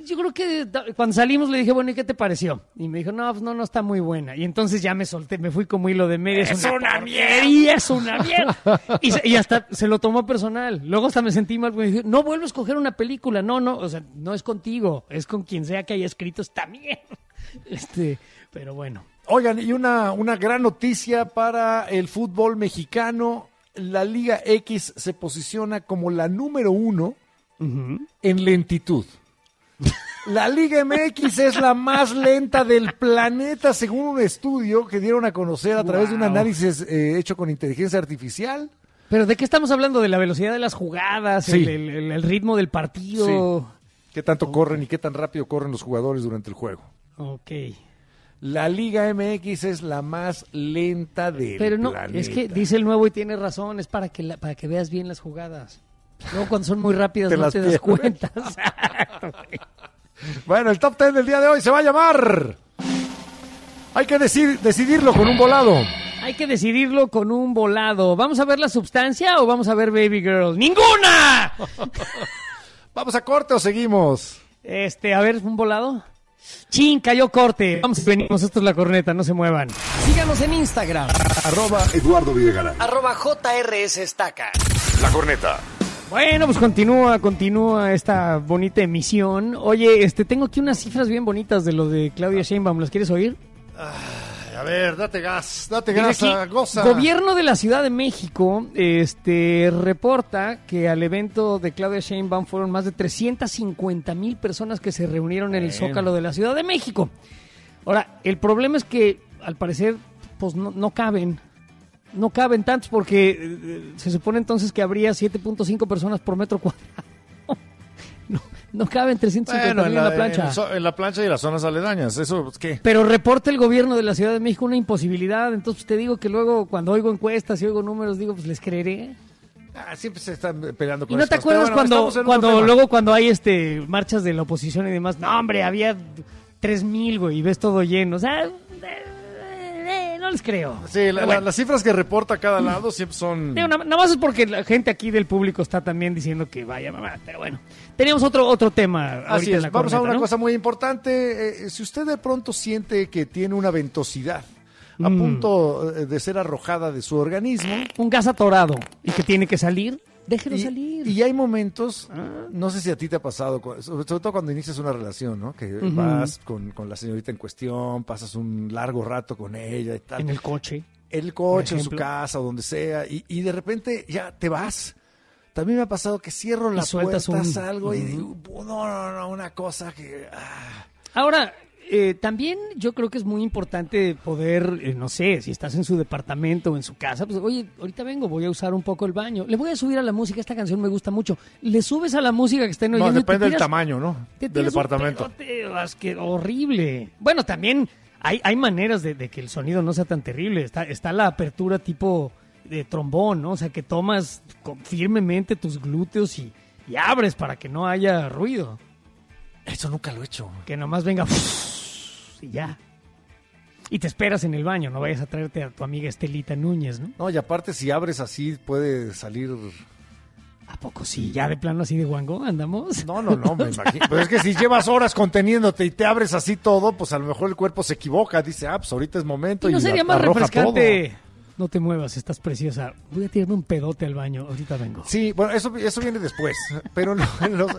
yo creo que cuando salimos le dije, bueno, ¿y qué te pareció? Y me dijo, no, pues no, no está muy buena. Y entonces ya me solté, me fui como hilo de media. Es, es una, una mierda, es una mierda. Y, se, y hasta se lo tomó personal. Luego hasta me sentí mal, porque me dije, no vuelvo a escoger una película. No, no, o sea, no es contigo, es con quien sea que haya escrito esta mierda. Este, pero bueno. Oigan, y una, una gran noticia para el fútbol mexicano. La Liga X se posiciona como la número uno uh-huh. en lentitud. La Liga M X es la más lenta del planeta, según un estudio que dieron a conocer a través wow. de un análisis eh, hecho con inteligencia artificial. ¿Pero de qué estamos hablando? ¿De la velocidad de las jugadas? Sí. El, el, el ritmo del partido? Sí. ¿Qué tanto okay. corren y qué tan rápido corren los jugadores durante el juego? Ok. La Liga M X es la más lenta del Pero no, planeta. Es que dice el nuevo y tiene razón, es para que, la, para que veas bien las jugadas. Luego cuando son muy rápidas te no te das cuenta. Bueno, el top ten del día de hoy se va a llamar... Hay que decir, decidirlo con un volado. Hay que decidirlo con un volado. ¿Vamos a ver la sustancia o vamos a ver Baby Girl? ¡Ninguna! ¿Vamos a corte o seguimos? Este, a ver, ¿un volado? Chin, cayó corte. Vamos, venimos, esto es La Corneta, no se muevan. Síganos en Instagram. Arroba Eduardo Videgaray. Arroba J R S Estaca. La Corneta. Bueno, pues continúa, continúa esta bonita emisión. Oye, este, tengo aquí unas cifras bien bonitas de lo de Claudia Sheinbaum. ¿Las quieres oír? Ay, a ver, date gas, date gas, aquí, goza. Gobierno de la Ciudad de México este, reporta que al evento de Claudia Sheinbaum fueron más de trescientas cincuenta mil personas que se reunieron en el Zócalo de la Ciudad de México. Ahora, el problema es que, al parecer, pues no, no caben. No caben tantos porque eh, se supone entonces que habría siete punto cinco personas por metro cuadrado. No, no caben trescientos cincuenta bueno, mil en, en la, la plancha. En, el so, en la plancha y las zonas aledañas, ¿eso qué? Pero reporta el gobierno de la Ciudad de México una imposibilidad, entonces te digo que luego cuando oigo encuestas y oigo números, digo, pues les creeré. Ah, siempre se están peleando con ¿Y no te acuerdas bueno, cuando, cuando luego cuando hay este marchas de la oposición y demás? No, hombre, había tres mil, güey, y ves todo lleno, o sea... No les creo. Sí, la, bueno. la, las cifras que reporta cada lado siempre son... Digo, nada, nada más es porque la gente aquí del público está también diciendo que vaya mamá, pero bueno. Teníamos otro otro tema. Así es, en la vamos corneta, a una ¿no? cosa muy importante. Eh, si usted de pronto siente que tiene una ventosidad a mm. punto de ser arrojada de su organismo... Un gas atorado y que tiene que salir... Déjelo y, salir. Y hay momentos, ah. no sé si a ti te ha pasado, sobre todo cuando inicias una relación, ¿no? Que uh-huh. vas con, con la señorita en cuestión, pasas un largo rato con ella y tal. En el coche. En el coche, en su casa o donde sea, y, y de repente ya te vas. También me ha pasado que cierro la puerta, un... salgo uh-huh. y digo, no, no, no, una cosa que... Ah. Ahora... Eh, también yo creo que es muy importante poder, eh, no sé, si estás en su departamento o en su casa, pues oye, ahorita vengo, voy a usar un poco el baño, le voy a subir a la música, esta canción me gusta mucho, le subes a la música que estén oyendo. No, depende tiras, del tamaño, ¿no? Del departamento. Es que horrible. Bueno, también hay, hay maneras de, de que el sonido no sea tan terrible, está, está la apertura tipo de trombón, ¿no? O sea, que tomas con, firmemente tus glúteos y, y abres para que no haya ruido. Eso nunca lo he hecho. Que nomás venga... y ya. Y te esperas en el baño, no vayas a traerte a tu amiga Estelita Núñez, ¿no? No, y aparte si abres así puede salir... ¿A poco sí? ¿Ya de plano así de guango andamos? No, no, no, me imagino. Pero es que si llevas horas conteniéndote y te abres así todo, pues a lo mejor el cuerpo se equivoca, dice, ah, pues ahorita es momento. ¿Y no y sería la, más refrescante? Todo. No te muevas, estás preciosa. Voy a tirarme un pedote al baño, ahorita vengo. Sí, bueno, eso, eso viene después, pero no, en los...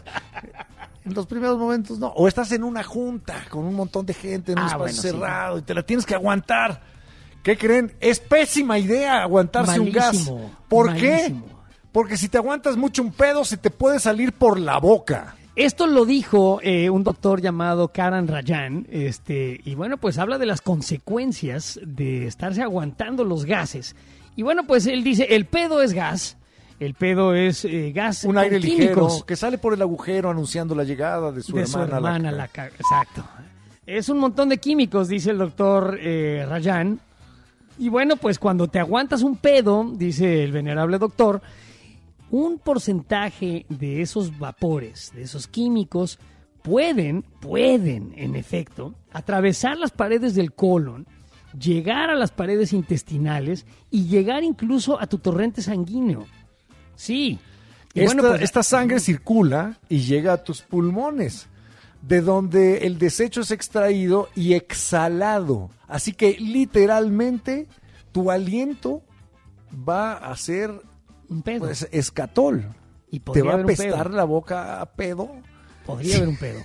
En los primeros momentos no. O estás en una junta con un montón de gente en un ah, espacio bueno, cerrado sí. y te la tienes que aguantar. ¿Qué creen? Es pésima idea aguantarse malísimo, un gas. ¿Por malísimo. qué? Porque si te aguantas mucho un pedo, se te puede salir por la boca. Esto lo dijo eh, un doctor llamado Karan Rajan, este, y bueno, pues habla de las consecuencias de estarse aguantando los gases. Y bueno, pues él dice, el pedo es gas. El pedo es eh, gas un aire químicos. ligero que sale por el agujero anunciando la llegada de su de hermana. Su hermana la... la ca... Exacto. Es un montón de químicos, dice el doctor eh, Rajan. Y bueno, pues cuando te aguantas un pedo, dice el venerable doctor, un porcentaje de esos vapores, de esos químicos, pueden, pueden, en efecto, atravesar las paredes del colon, llegar a las paredes intestinales y llegar incluso a tu torrente sanguíneo. Sí. Y esta, bueno, pues, esta sangre circula y llega a tus pulmones. de donde el desecho es extraído y exhalado. Así que literalmente tu aliento va a ser un pedo. Pues, escatol. Y te va a haber un apestar pedo. la boca a pedo. Podría haber un pedo.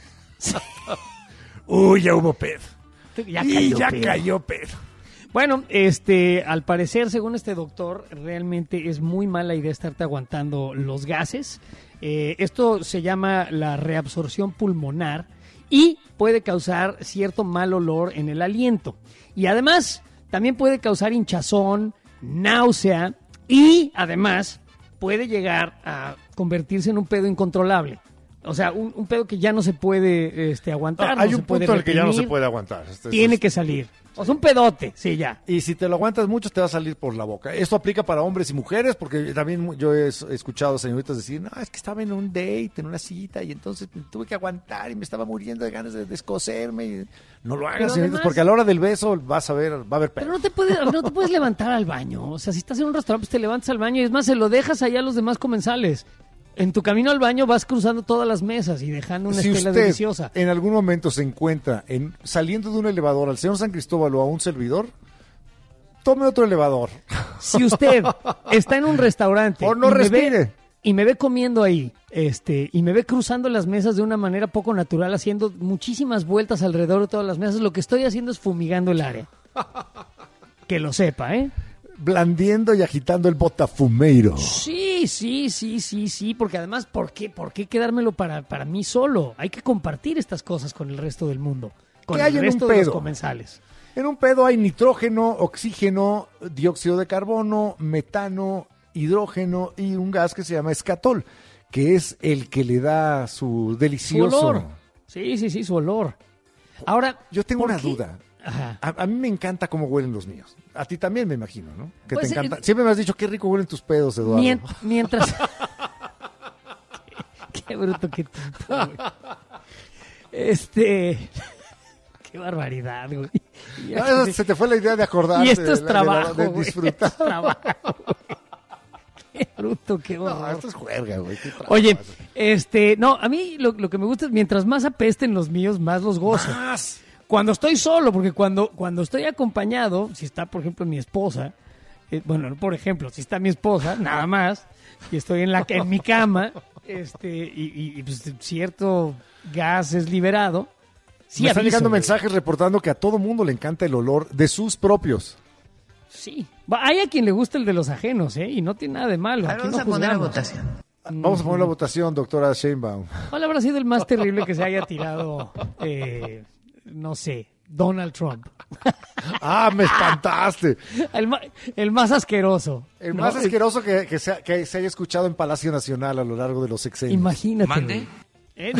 Uy, ya hubo pedo. Ya y cayó ya pedo. cayó pedo. Bueno, este, al parecer, según este doctor, realmente es muy mala idea estarte aguantando los gases. Eh, esto se llama la reabsorción pulmonar y puede causar cierto mal olor en el aliento. Y además, también puede causar hinchazón, náusea y además puede llegar a convertirse en un pedo incontrolable. O sea, un, un pedo que ya no se puede este, aguantar. No, hay no un se puede punto en el que ya no se reprimir, puede aguantar. Este, Tiene es- que salir. O sea, un pedote, sí, ya. Y si te lo aguantas mucho, te va a salir por la boca. Esto aplica para hombres y mujeres, porque también mu- yo he he escuchado señoritas decir, no, es que estaba en un date, en una cita, y entonces me tuve que aguantar y me estaba muriendo de ganas de descoserme. Y no lo hagas, Pero señoritas, además- porque a la hora del beso vas a ver, va a haber Pero pedo. no te puedes, no te puedes levantar al baño. O sea, si estás en un restaurante, pues te levantas al baño y es más, se lo dejas allá a los demás comensales. En tu camino al baño vas cruzando todas las mesas y dejando una Si estela usted deliciosa. en algún momento se encuentra en, saliendo de un elevador al señor San Cristóbal o a un servidor, tome otro elevador. Si usted está en un restaurante O no y, me respire. ve, y me ve comiendo ahí, este, y me ve cruzando las mesas de una manera poco natural, haciendo muchísimas vueltas alrededor de todas las mesas, lo que estoy haciendo es fumigando el área. Que lo sepa, ¿eh? Blandiendo y agitando el botafumeiro. Sí, sí, sí, sí, sí, porque además, ¿por qué, por qué quedármelo para, para mí solo? Hay que compartir estas cosas con el resto del mundo, con ¿Qué hay el en resto un de los pedo? comensales. En un pedo hay nitrógeno, oxígeno, dióxido de carbono, metano, hidrógeno y un gas que se llama escatol, que es el que le da su Su delicioso... olor. Sí, sí, sí, su olor. Ahora, Yo tengo ¿por una qué? duda. Ajá. A, a mí me encanta cómo huelen los míos. A ti también me imagino, ¿no? Que Pues, te encanta. eh, Siempre me has dicho qué rico huelen tus pedos, Eduardo. Mien- mientras... qué, qué bruto, qué tonto, güey. Este... Qué barbaridad, güey. Y, Ah, eso se te fue la idea de acordar. y esto es trabajo, de, güey. disfrutar. Esto es trabajo, güey. Qué bruto, qué No, horror. esto es juerga, güey. qué trabajo. Oye, este, no, a mí lo, lo que me gusta es mientras más apesten los míos, más los gozo. Más. Cuando estoy solo, porque cuando, cuando estoy acompañado, si está, por ejemplo, mi esposa, eh, bueno, por ejemplo, si está mi esposa, nada más, y estoy en la en mi cama, este, y, y, y, pues, cierto gas es liberado. Sí, me están aviso, llegando güey. mensajes reportando que a todo mundo le encanta el olor de sus propios. Sí. Va, hay a quien le gusta el de los ajenos, ¿eh? Y no tiene nada de malo. Aquí Vamos no a poner a juzgamos. votación. Vamos a poner la votación, doctora Sheinbaum. ¿Cuál habrá sido el más terrible que se haya tirado, eh, no sé, Donald Trump? Ah, me espantaste. El, ma- el más asqueroso. El ¿no? más asqueroso que, que, se, que se haya escuchado en Palacio Nacional a lo largo de los sexenios. Imagínate. ¿Mande? güey. ¿Eh?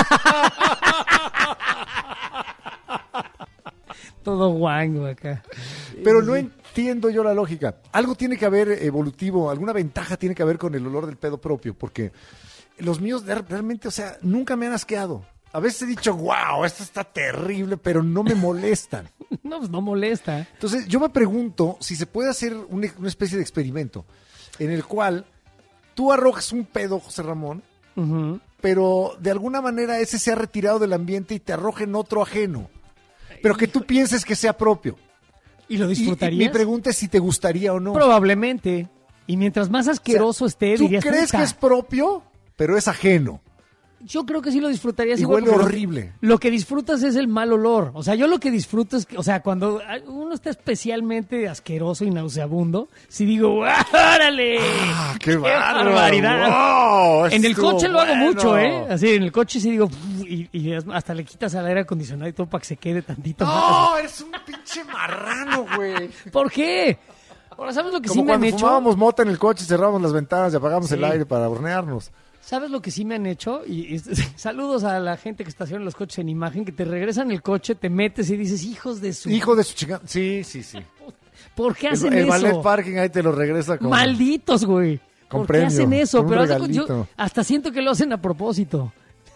Todo guango acá. Pero no entiendo yo la lógica. Algo tiene que haber evolutivo, alguna ventaja tiene que haber con el olor del pedo propio, porque los míos de- realmente, o sea, nunca me han asqueado. A veces he dicho, wow, esto está terrible, pero no me molestan. No, pues no molesta. Entonces, yo me pregunto si se puede hacer un- una especie de experimento en el cual tú arrojas un pedo, José Ramón, Ujú. pero de alguna manera ese se ha retirado del ambiente y te arrojen otro ajeno, pero que tú pienses que sea propio. ¿Y lo Y- y disfrutarías? mi pregunta es si te gustaría o no. Probablemente. Y mientras más asqueroso esté, ¿Tú dirías... crees "Puta". que es propio, pero es ajeno? Yo creo que sí lo disfrutarías Y igual, huele porque lo- horrible. Lo que disfrutas es el mal olor. O sea, yo lo que disfruto es que, o sea, cuando uno está especialmente asqueroso y nauseabundo, si digo, ¡órale! Ah, qué barbaridad! bárbaro! ¡Wow! En el Estuvo coche lo hago bueno. mucho, ¿eh? Así, en el coche sí digo, y, y hasta le quitas al aire acondicionado y todo para que se quede tantito más. ¡No! Eres un pinche marrano, güey. ¿Por qué? Ahora, ¿sabes lo que Como sí me han cuando hecho? fumábamos mota en el coche, cerrábamos las ventanas y apagamos Sí. el aire para hornearnos. ¿Sabes lo que sí me han hecho? Y, y- saludos a la gente que estaciona los coches en imagen, que te regresan el coche, te metes y dices, hijos de su... Hijo de su chingada. Sí, sí, sí. ¿Por qué El, hacen el eso? ballet parking ahí te lo regresa con... Malditos, güey. Con ¿Por premio, qué hacen eso? con un Pero haz de cu- yo regalito. hasta siento que lo hacen a propósito.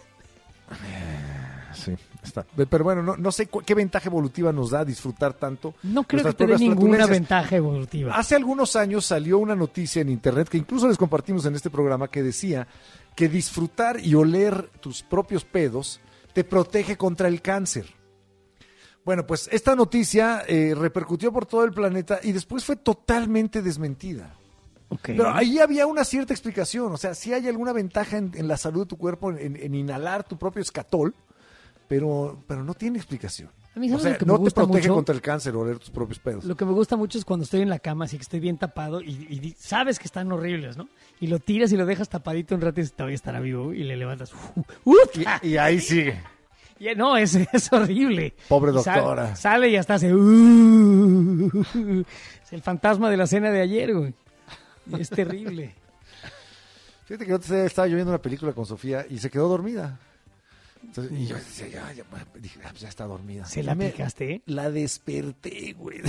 Sí, está. Pero bueno, no, no sé cu- qué ventaja evolutiva nos da disfrutar tanto. No creo que nuestras te dé propias ninguna flatulencias. ventaja evolutiva. Hace algunos años salió una noticia en internet que incluso les compartimos en este programa que decía que disfrutar y oler tus propios pedos te protege contra el cáncer. Bueno, pues esta noticia eh, repercutió por todo el planeta y después fue totalmente desmentida. Okay. Pero ahí había una cierta explicación, o sea, sí hay alguna ventaja en, en la salud de tu cuerpo, en, en inhalar tu propio escatol, pero, pero no tiene explicación. A mí, O ¿sabes sea, lo que me no te gusta protege mucho? contra el cáncer o oler tus propios pedos. Lo que me gusta mucho es cuando estoy en la cama, así que estoy bien tapado y, y di- sabes que están horribles, ¿no? Y lo tiras y lo dejas tapadito un rato y dices, todavía estará vivo y le levantas. ¡Uh! ¡Uh! Y, y ahí sigue. Y, no, es, es horrible. Pobre Y sal- doctora. sale y hasta hace... "Uh". Es el fantasma de la cena de ayer, güey. Y es terrible. Fíjate que yo te- estaba yo viendo una película con Sofía y se quedó dormida. Entonces, y yo decía, ya, ya, dije, ah, pues ya está dormida. ¿Se Ya la me- aplicaste, eh? La desperté, güey.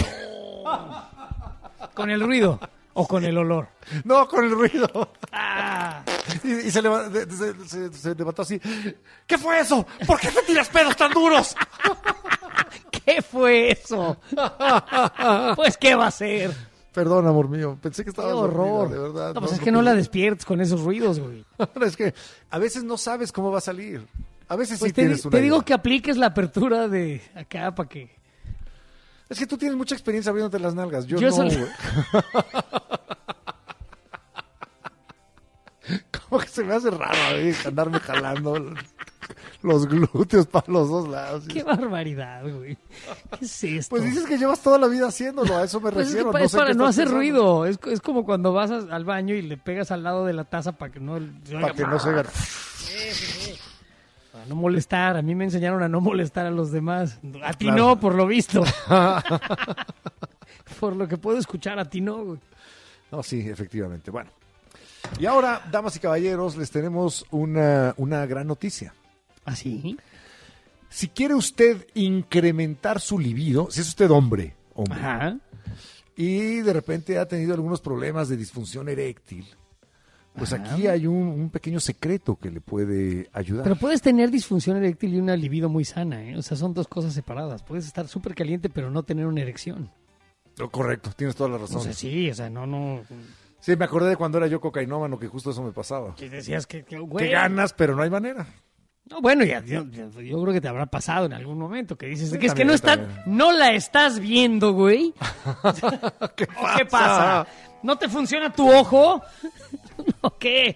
¿Con el ruido o con el olor? No, con el ruido. Ah. Y, y se, leva- de- se- se- se levantó así. ¿Qué fue eso? ¿Por qué te tiras pedos tan duros? ¿Qué fue eso? Pues, ¿qué va a ser? Perdón, amor mío. Pensé que ¡Qué estaba horror! dormida, de verdad. No, pues No, es que no no la pude. despiertes con esos ruidos, güey. Es que a veces no sabes cómo va a salir. A veces Pues sí te, di- tienes una te digo idea. que apliques la apertura de acá para que... Es que tú tienes mucha experiencia abriéndote las nalgas. Yo, Yo no, sol- güey. Como que se me hace raro a mí andarme jalando los glúteos para los dos lados. ¡Qué barbaridad, güey! ¿Qué es esto? Pues dices que llevas toda la vida haciéndolo, a eso me Pues es, que refiero. pa- no es sé para qué no estás hacer pensando. ruido. Es, es como cuando vas a- al baño y le pegas al lado de la taza para que no... se oiga. Para que no se oiga. Para no molestar. A mí me enseñaron a no molestar a los demás. A ti Claro. no, por lo visto. Por lo que puedo escuchar, a ti no, güey. No, sí, efectivamente. Bueno. Y ahora, damas y caballeros, les tenemos una, una gran noticia. ¿Ah, sí? Si quiere usted incrementar su libido, si es usted hombre, hombre, Ajá. y de repente ha tenido algunos problemas de disfunción eréctil, pues Ajá. aquí hay un, un pequeño secreto que le puede ayudar. Pero puedes tener disfunción eréctil y una libido muy sana, ¿eh? O sea, son dos cosas separadas. Puedes estar súper caliente, pero no tener una erección. Oh, correcto, tienes toda la razón. O sea, sí, o sea, no, no... Sí, me acordé de cuando era yo cocainómano, que justo eso me pasaba. Que decías que, que, güey... Que ganas, pero no hay manera. No, bueno, ya, yo, yo- yo creo que te habrá pasado en algún momento que dices Sí, que es que también, no está, también. no la estás viendo, güey. ¿Qué ¿O qué pasa? ¿No te funciona tu ojo? ¿O qué?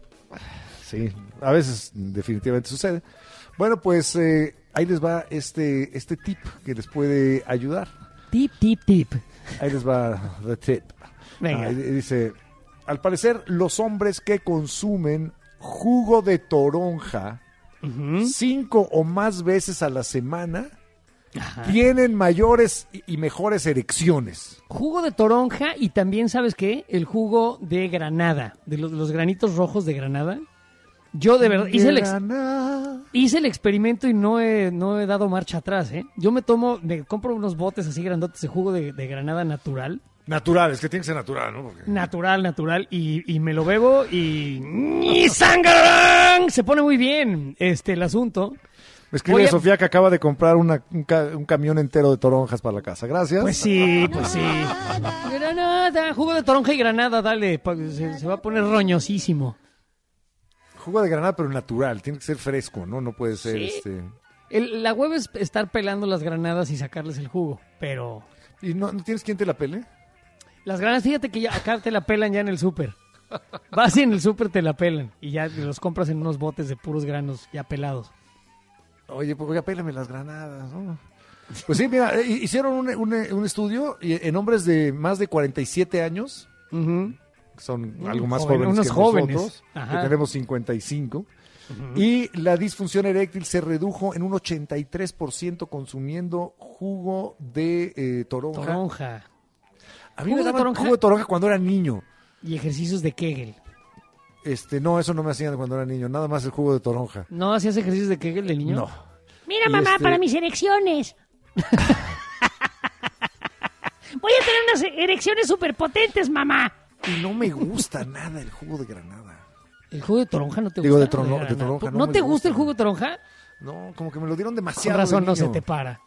Sí, a veces definitivamente sucede. Bueno, pues eh, ahí les va este, este tip que les puede ayudar. Tip, tip, tip. Ahí les va the tip. Venga. Ah, y dice, al parecer los hombres que consumen jugo de toronja Ujú. cinco o más veces a la semana Ajá. tienen mayores y y mejores erecciones. Jugo de toronja y también, ¿sabes qué? El jugo de granada, de los, los granitos rojos de granada. Yo de verdad hice el, ex- Granada. hice el experimento y no he, no he dado marcha atrás, ¿eh? Yo me tomo, me compro unos botes así grandotes de jugo de, de granada natural. Natural, es que tiene que ser natural, ¿no? Porque- Natural, natural, y, y me lo bebo y... ¡Y sangarán! Se pone muy bien este el asunto. Me escribe Voy a- Sofía que acaba de comprar una- un, ca- un camión entero de toronjas para la casa. Gracias. Pues sí, pues sí. Granada, jugo de toronja y granada, dale, pa- se, se va a poner roñosísimo. Jugo de granada, pero natural. Tiene que ser fresco, ¿no? No puede ser Sí. este... El- la hueva es estar pelando las granadas y sacarles el jugo, pero... ¿Y no, no tienes quien te la pele? Las granadas, fíjate que ya acá te la pelan ya en el súper. Vas y en el súper te la pelan y ya los compras en unos botes de puros granos ya pelados. Oye, pues ya pélame las granadas, ¿no? Pues sí, mira, eh, hicieron un, un- un estudio y en hombres de más de cuarenta y siete años, Ujú. que son Mm, algo más joven- jóvenes unos que jóvenes. nosotros, Ajá. que tenemos cincuenta y cinco, y la disfunción eréctil se redujo en un ochenta y tres por ciento consumiendo jugo de eh, toronja. Toronja. A mí ¿Jugo me de daban toronja? jugo de toronja cuando era niño. Y ejercicios de Kegel. Este, no, eso no me hacían cuando era niño, nada más el jugo de toronja. ¿No hacías ejercicios de Kegel de niño? No. Mira, Y mamá, este- para mis erecciones. Voy a tener unas erecciones superpotentes, mamá. Y no me gusta nada el jugo de granada. ¿El jugo de toronja no te Digo, gusta? de trono- de granada? toronja no ¿No me te gusta. gusta el jugo de toronja? No, como que me lo dieron Con demasiado. razón de no se niño. te para.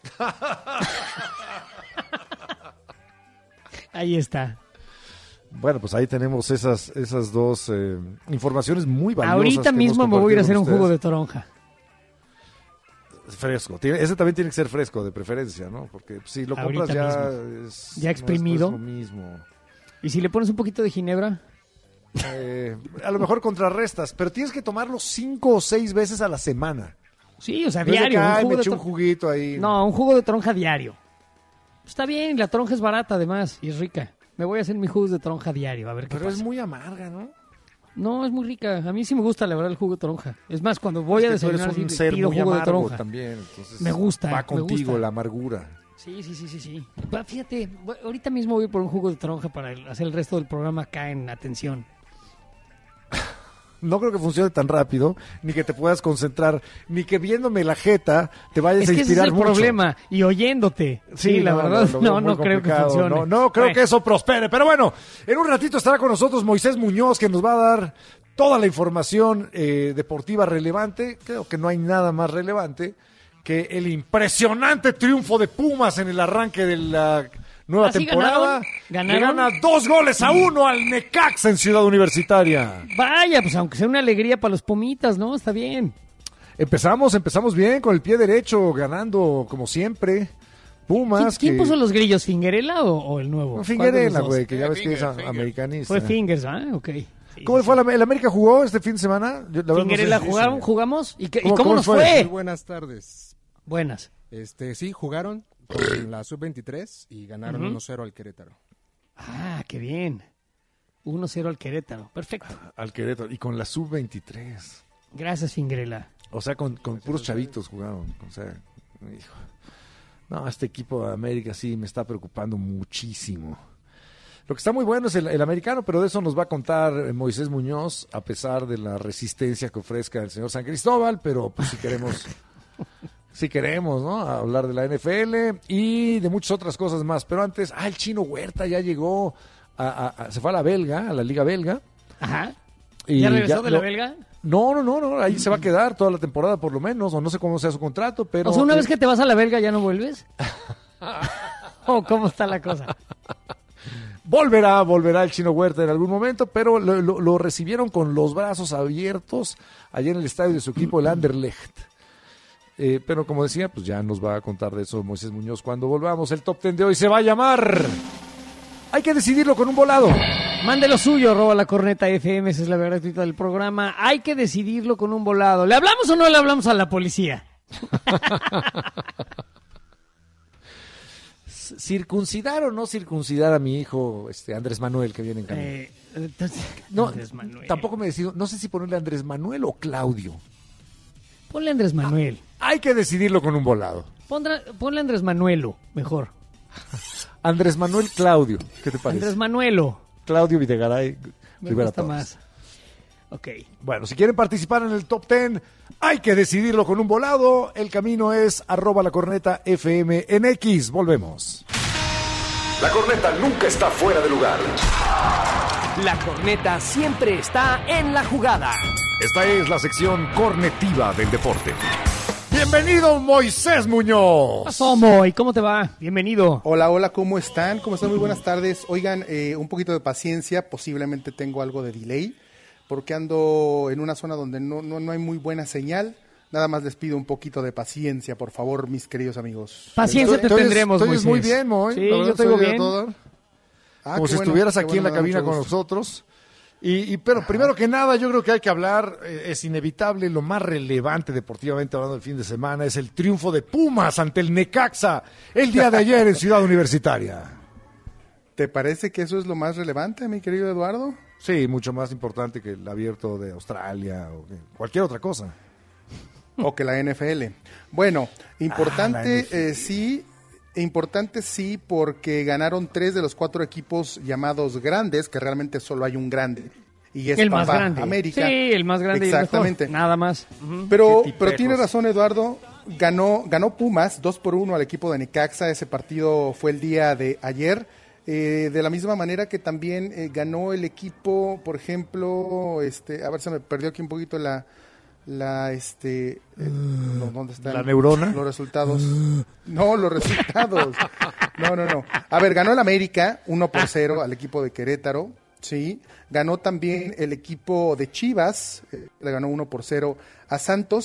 Ahí está. Bueno, pues ahí tenemos esas, esas dos eh, informaciones muy valiosas. Ahorita que hemos mismo me voy a ir a hacer compartido un con jugo de ustedes. toronja. Fresco. Tiene, ese también tiene que ser fresco, de preferencia, ¿no? Porque si lo Ahorita compras ya mismo. es... Ya exprimido. No es, no es lo mismo. ¿Y si le pones un poquito de ginebra? Eh, a lo mejor contrarrestas, pero tienes que tomarlo cinco o seis veces a la semana. Sí, o sea, No es de diario. que, un "Ay, jugo me de eché un tron- juguito ahí". No, un jugo de tronja diario. Está bien, la tronja es barata además y es rica. Me voy a hacer mis jugos de tronja diario, a ver qué Pero pasa. es muy amarga, ¿no? No, es muy rica. A mí sí me gusta, la verdad, el jugo de tronja. Es más, cuando voy a Es que tú eres desayunar, un sí, ser pido muy jugo de amargo tronja. también, entonces Me gusta, va me contigo gusta. la amargura. Sí, sí, sí, sí, sí. Va, fíjate, voy- ahorita mismo voy por un jugo de tronja para el- hacer el resto del programa acá en atención. No creo que funcione tan rápido, ni que te puedas concentrar, ni que viéndome la jeta te vayas Es a que ese es inspirar el mucho. problema. Y oyéndote. Sí, la no, verdad, lo veo no, muy no creo que complicado. funcione. No, no creo Bueno. que eso prospere. Pero bueno, en un ratito estará con nosotros Moisés Muñoz, que nos va a dar toda la información eh, deportiva relevante. Creo que no hay nada más relevante que el impresionante triunfo de Pumas en el arranque de la nueva ¿Ah, sí temporada. ganaron? Le gana dos goles a uno al Necaxa en Ciudad Universitaria. Vaya, pues aunque sea una alegría para los Pumitas, ¿no? Está bien. Empezamos, empezamos bien con el pie derecho, ganando como siempre. Pumas. ¿Quién, quién que- puso los grillos? ¿Fingerela o, o el nuevo? No, ¿Cuál de Figuerela, los dos? güey, que ya Eh, ves que es Finger, a- Finger. americanista. Fue Fingers, ¿ah? Ok. Sí, ¿Cómo le sí, fue a la, el América jugó este fin de semana? Yo, la verdad, no sé. Fingerela, Sí, ¿jugaron, sí. ¿jugamos? ¿Y, qué- y ¿Cómo- cómo, cómo nos fue? fue? Muy buenas tardes. Buenas. Este, sí, jugaron con la sub veintitrés y ganaron Ujú. uno cero al Querétaro. Ah, qué bien. uno cero al Querétaro. Perfecto. Al Querétaro. Y con la sub veintitrés. Gracias, Fingerela. O sea, con, con puros chavitos jugaron. O sea, hijo. No, este equipo de América sí me está preocupando muchísimo. Lo que está muy bueno es el, el americano, pero de eso nos va a contar eh, Moisés Muñoz, a pesar de la resistencia que ofrezca el señor San Cristóbal, pero pues si queremos, si queremos, ¿no? Hablar de la N F L y de muchas otras cosas más. Pero antes, ah, el Chino Huerta ya llegó, a, a- a- se fue a la belga, a la Liga Belga. Ajá. Y ¿Ya regresó de la lo- belga? No, no, no, no, ahí se va a quedar toda la temporada por lo menos, o no sé cómo sea su contrato, pero... O sea, una eh, vez que te vas a la belga, ¿ya no vuelves? ¿O cómo está la cosa? Volverá, volverá el Chino Huerta en algún momento, pero lo, lo- lo recibieron con los brazos abiertos allá en el estadio de su equipo, el Anderlecht. Eh, pero como decía, pues ya nos va a contar de eso Moisés Muñoz cuando volvamos. El top ten de hoy se va a llamar... Hay que decidirlo con un volado. Mande lo suyo, arroba la corneta F M, esa es la verdad gratuita del programa. Hay que decidirlo con un volado. ¿Le hablamos o no le hablamos a la policía? ¿Circuncidar o no circuncidar a mi hijo este Andrés Manuel que viene en camino? Eh, entonces, no, Andrés Manuel. tampoco me decido, no sé si ponerle Andrés Manuel o Claudio. Ponle Andrés Manuel. Hay que decidirlo con un volado. Pondra- ponle Andrés Manuelo, mejor. Andrés Manuel Claudio, ¿qué te parece? Andrés Manuelo. Claudio Videgaray Me Rivera gusta Torres. más. Ok. Bueno, si quieren participar en el top ten, hay que decidirlo con un volado. El camino es arroba la corneta F M en X. Volvemos. La corneta nunca está fuera de lugar. La corneta siempre está en la jugada. Esta es la sección cornetiva del deporte. Bienvenido, Moisés Muñoz. Pasó, Moy, ¿cómo te va? Bienvenido. Hola, hola, ¿cómo están? ¿Cómo están? Muy buenas tardes. Oigan, eh, un poquito de paciencia, posiblemente tengo algo de delay, porque ando en una zona donde no, no, no hay muy buena señal. Nada más les pido un poquito de paciencia, por favor, mis queridos amigos. Paciencia te Estoy- tendremos, estoy Moisés. muy bien, Moy. Sí, La verdad, yo te digo estoy a bien. todo. Ah, Como qué si bueno, estuvieras qué aquí bueno, en la me da cabina mucho con gusto. nosotros. Y, y pero primero que nada, yo creo que hay que hablar, eh, es inevitable, lo más relevante deportivamente hablando del fin de semana, es el triunfo de Pumas ante el Necaxa el día de ayer en Ciudad Universitaria. ¿Te parece que eso es lo más relevante, mi querido Eduardo? Sí, mucho más importante que el abierto de Australia o que cualquier otra cosa. O que la N F L. Bueno, importante Ah, la N F L. eh, sí, importante sí, porque ganaron tres de los cuatro equipos llamados grandes, que realmente solo hay un grande. Y es El más Papá grande. América. Sí, el más grande y el mejor. Exactamente. Nada más. Ujú. Pero, Qué pero tipejos. tiene razón Eduardo, ganó, ganó Pumas dos por uno al equipo de Necaxa, ese partido fue el día de ayer, eh, de la misma manera que también eh, ganó el equipo, por ejemplo, este, a ver, se me perdió aquí un poquito la, la este, eh, no, ¿dónde están ¿La neurona? los resultados? No, los resultados, no, no, no, a ver, ganó el América uno por cero al equipo de Querétaro. Sí, ganó también el equipo de Chivas, eh, le ganó uno por cero a Santos,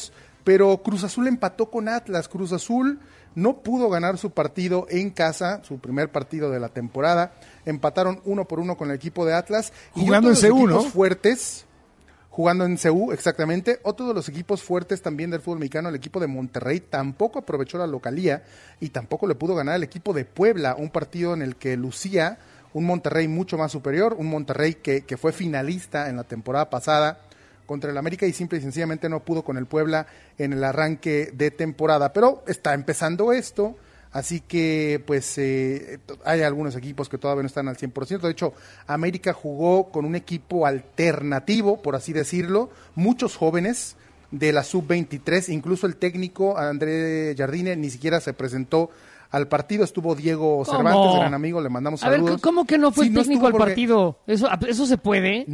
pero Cruz Azul empató con Atlas. Cruz Azul no pudo ganar su partido en casa, su primer partido de la temporada. Empataron uno por uno con el equipo de Atlas. Jugando en C U, ¿no? Fuertes, jugando en C U, exactamente. Otro de los equipos fuertes también del fútbol mexicano, el equipo de Monterrey, tampoco aprovechó la localía y tampoco le pudo ganar al equipo de Puebla, un partido en el que lucía un Monterrey mucho más superior, un Monterrey que, que fue finalista en la temporada pasada contra el América y simple y sencillamente no pudo con el Puebla en el arranque de temporada. Pero está empezando esto, así que pues eh, hay algunos equipos que todavía no están al cien por ciento. De hecho, América jugó con un equipo alternativo, por así decirlo, muchos jóvenes de la sub veintitrés, incluso el técnico André Jardine ni siquiera se presentó al partido. Estuvo Diego ¿Cómo? Cervantes, gran amigo, le mandamos A ver, saludos. ¿cómo que no fue Sí, no técnico estuvo al porque- partido? ¿Eso, ¿Eso se puede?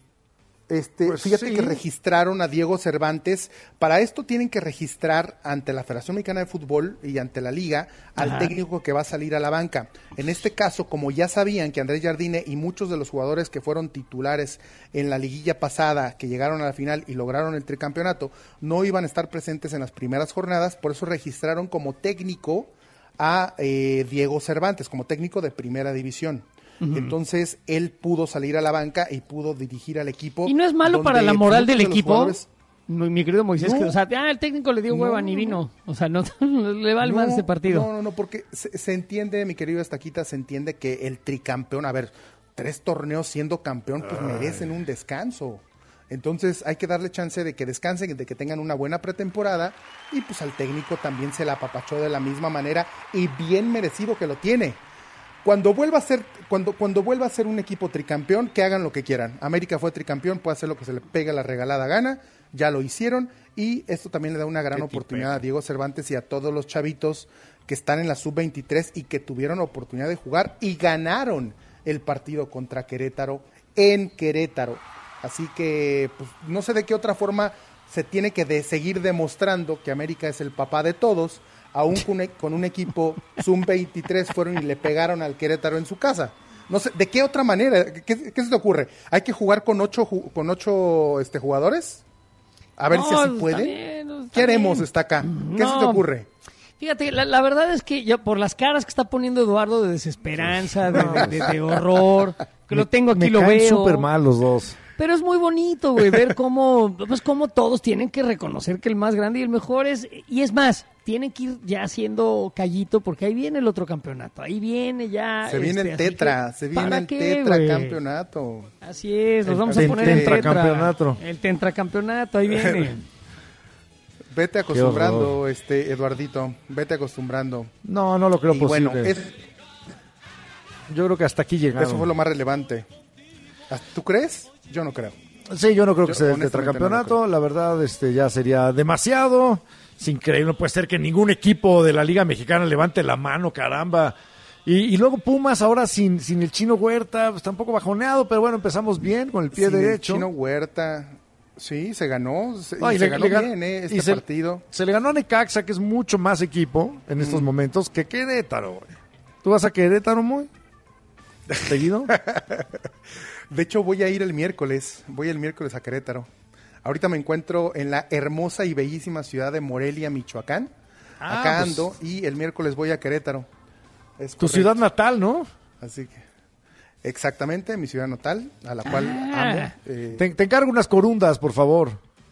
Este, Pues fíjate sí. que registraron a Diego Cervantes. Para esto tienen que registrar ante la Federación Mexicana de Fútbol y ante la Liga al Ajá. técnico que va a salir a la banca. En este caso, como ya sabían que Andrés Jardine y muchos de los jugadores que fueron titulares en la liguilla pasada, que llegaron a la final y lograron el tricampeonato, no iban a estar presentes en las primeras jornadas, por eso registraron como técnico a eh, Diego Cervantes, como técnico de primera división. Ujú. Entonces, él pudo salir a la banca y pudo dirigir al equipo. ¿Y no es malo para donde la moral muchos del de los equipo? jugadores- Mi, mi querido Moisés, No. que, o sea, ah, el técnico le dio hueva No, ni no, vino. O sea, no le vale más ese partido. No, no, no, porque se, se entiende, mi querido Estaquita, se entiende que el tricampeón, a ver, tres torneos siendo campeón, pues merecen un descanso. Entonces hay que darle chance de que descansen, de que tengan una buena pretemporada y pues al técnico también se la apapachó de la misma manera y bien merecido que lo tiene. Cuando vuelva a ser, cuando, cuando vuelva a ser un equipo tricampeón, que hagan lo que quieran. América fue tricampeón, puede hacer lo que se le pegue la regalada gana, ya lo hicieron, y esto también le da una gran Qué oportunidad a Diego Cervantes y a todos los chavitos que están en la sub veintitrés y que tuvieron la oportunidad de jugar y ganaron el partido contra Querétaro en Querétaro. Así que, pues, no sé de qué otra forma se tiene que de seguir demostrando que América es el papá de todos, aún con, e- con un equipo sub veintitrés fueron y le pegaron al Querétaro en su casa. No sé, ¿de qué otra manera? ¿Qué, qué se te ocurre? ¿Hay que jugar con ocho, ju- con ocho este, jugadores? A ver No, si así está puede. bien, está ¿Qué haremos, bien. está acá? ¿Qué se te No. ocurre? Fíjate, la, la verdad es que yo, por las caras que está poniendo Eduardo de desesperanza, de, de- de- de horror, que lo tengo aquí, Me lo caen veo. súper mal los dos. Pero es muy bonito, güey, ver cómo, pues cómo todos tienen que reconocer que el más grande y el mejor es, y es más, tienen que ir ya haciendo callito porque ahí viene el otro campeonato, ahí viene ya. Se viene este, el así tetra, que, se viene ¿para el qué, tetra güey? campeonato. Así es, nos El vamos a ten- poner el tetra. tetracampeonato. El tetracampeonato, ahí viene. Vete acostumbrando, este Eduardito, vete acostumbrando. No, no lo creo Y posible. bueno, es- Yo creo que hasta aquí llegaron. eso fue lo más relevante. ¿Tú crees? Yo no creo. Sí, yo no creo Yo que sea el honestamente tetracampeonato. La verdad, este ya sería demasiado. Es increíble. No puede ser que ningún equipo de la Liga Mexicana levante la mano, caramba. Y, y luego Pumas ahora sin, sin el Chino Huerta, pues tampoco bajoneado, pero bueno, empezamos bien con el pie Sin el derecho. Chino Huerta, sí, se ganó, se, No, y y se le- ganó le gan- bien eh, este y se- partido. Se le ganó a Necaxa, que es mucho más equipo en estos momentos que Querétaro. Güey. ¿Tú vas a Querétaro, muy? ¿Seguido? De hecho, voy a ir el miércoles, voy el miércoles a Querétaro. Ahorita me encuentro en la hermosa y bellísima ciudad de Morelia, Michoacán. Ah, Acá pues- ando y el miércoles voy a Querétaro. Es Tu correcto. ciudad natal, ¿no? Así que, exactamente, mi ciudad natal, a la cual Ah. amo. eh, Te, te encargo unas corundas, por favor.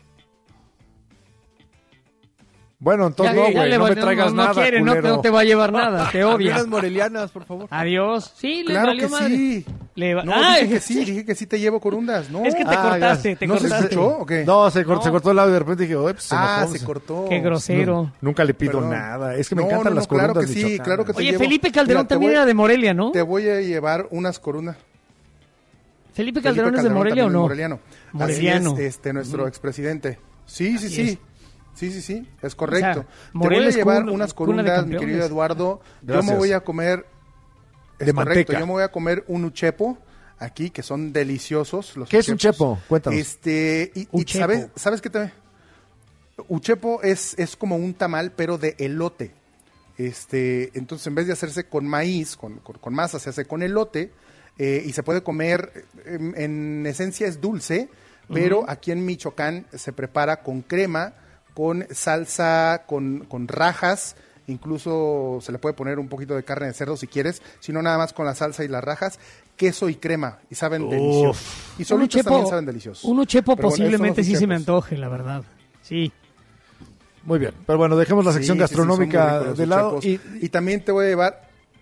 Bueno, entonces Ya- no, ya güey, le no va- me traigas no, no nada, quiere, no, culero. no te va a llevar nada, te odia. Unas morelianas, por favor. Adiós. Sí, le claro valió que madre. sí. Le va- No, Ah, dije que sí, dije que sí te llevo corundas, ¿no? Es que te Ah, cortaste, ya. te ¿No se cortaste. escuchó o qué? No, se, cor- No. se cortó el audio y de repente dije, "Oye, pues se ah, enojó". se cortó. Qué grosero. No, nunca le pido Perdón. nada. Es que me No, encantan no, las no, claro corundas que sí, michoacanas. claro que te Oye, llevo. Felipe Calderón Mira, te también voy- era de Morelia, ¿no? Te voy a llevar unas corundas. Felipe Calderón es de Morelia o también no? Moreliano. Moreliano. Así es, este, nuestro expresidente. Sí, sí, Así sí. es. Sí, sí, sí, es correcto. O sea, Te Morelia voy a es llevar cuna- unas cuna de corundas, mi campeones. querido Eduardo. Yo Gracias. me voy a comer, es De correcto, manteca. yo me voy a comer un uchepo aquí, que son deliciosos. Los ¿Qué es un uchepos. chepo? Cuéntanos. Este, y, y Uchepo. ¿sabes, ¿sabes qué te...? Uchepo es, es como un tamal, pero de elote. Este, entonces, en vez de hacerse con maíz, con, con, con masa, se hace con elote, eh, y se puede comer, en, en esencia es dulce, pero aquí en Michoacán se prepara con crema, con salsa, con, con rajas, incluso se le puede poner un poquito de carne de cerdo si quieres, sino nada más con la salsa y las rajas, queso y crema, y saben Uf. deliciosos. Y Un solitos chepo, también saben deliciosos. Un uchepo Pero bueno, posiblemente estos sí son se me uchepos. antoje, la verdad. Sí. Muy bien, pero bueno, dejemos la sección Sí, sí, sí, son muy gastronómica ricos los de lado. uchepos. Y, y también te voy a llevar,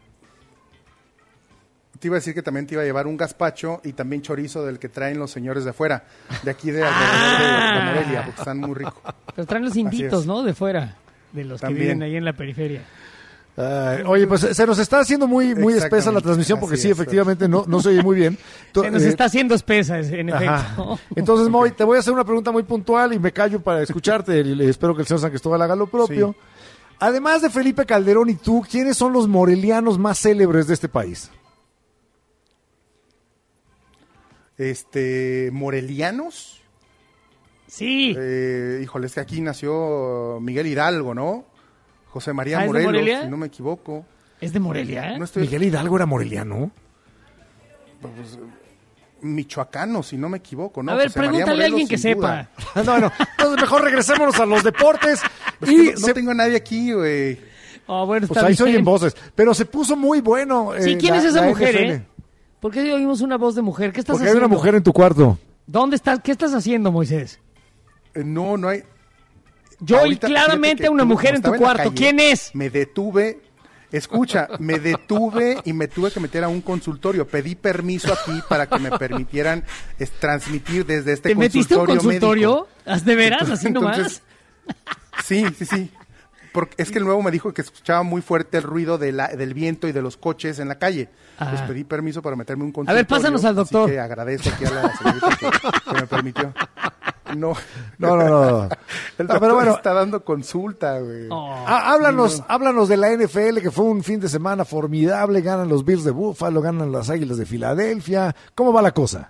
te iba a decir que también te iba a llevar un gazpacho y también chorizo del que traen los señores de afuera, de aquí de alrededor de, de Morelia, porque están muy ricos. Pero traen los Así inditos, es. ¿no? De fuera, de los También. que viven ahí en la periferia. Ay, oye, pues se nos está haciendo muy muy espesa la Exactamente, transmisión porque así sí, es, efectivamente no, no se oye muy bien. To- Se nos eh, está haciendo espesa, en Ajá. efecto. Entonces, Moy, te voy a hacer una pregunta muy puntual y me callo para escucharte y le- espero que el señor San Cristóbal haga lo propio. Sí. Además de Felipe Calderón y tú, ¿quiénes son los morelianos más célebres de este país? Este, morelianos. Sí. Eh, híjole, es que aquí nació Miguel Hidalgo, ¿no? José María ¿Ah, es de Morelos, Morelia? si no me equivoco. Es de Morelia, ¿eh? No estoy... Miguel Hidalgo era moreliano. pues, michoacano, si no me equivoco, ¿no? A ver, José María pregúntale a Morelos, alguien que sin duda. sepa. No, no. Entonces mejor regresémonos a los deportes. Pues y que no, se- no tengo a nadie aquí, güey. Oh, bueno, Pues está ahí se oyen bien. voces. Pero se puso muy bueno. Sí, eh, ¿quién la- es esa la mujer, N F L. eh? ¿Por qué oímos una voz de mujer? ¿Qué estás Porque hay haciendo? una mujer en tu cuarto. ¿Dónde estás? ¿Qué estás haciendo, Moisés? Eh, no, no hay... Yo oí Ahorita, claramente fíjate que a una tú, mujer como en tu estaba la cuarto. calle, ¿Quién es? Me detuve, escucha, me detuve y me tuve que meter a un consultorio. Pedí permiso aquí para que me permitieran es, transmitir desde este ¿Te metiste a un consultorio consultorio? médico. ¿De veras? ¿Así nomás? Entonces, sí, sí, sí. Porque es que el nuevo me dijo que escuchaba muy fuerte el ruido de la, del viento y de los coches en la calle. Ah. Pues pedí permiso para meterme a un A consultorio. ver, pásanos al doctor. Así que agradezco aquí a la señorita que, que me permitió. No, No, no, no. no. El No, doctor pero bueno, está dando consulta, güey. Oh. Ah, háblanos, Sí, no. háblanos de la N F L, que fue un fin de semana formidable. Ganan los Bills de Buffalo, ganan las Águilas de Filadelfia. ¿Cómo va la cosa?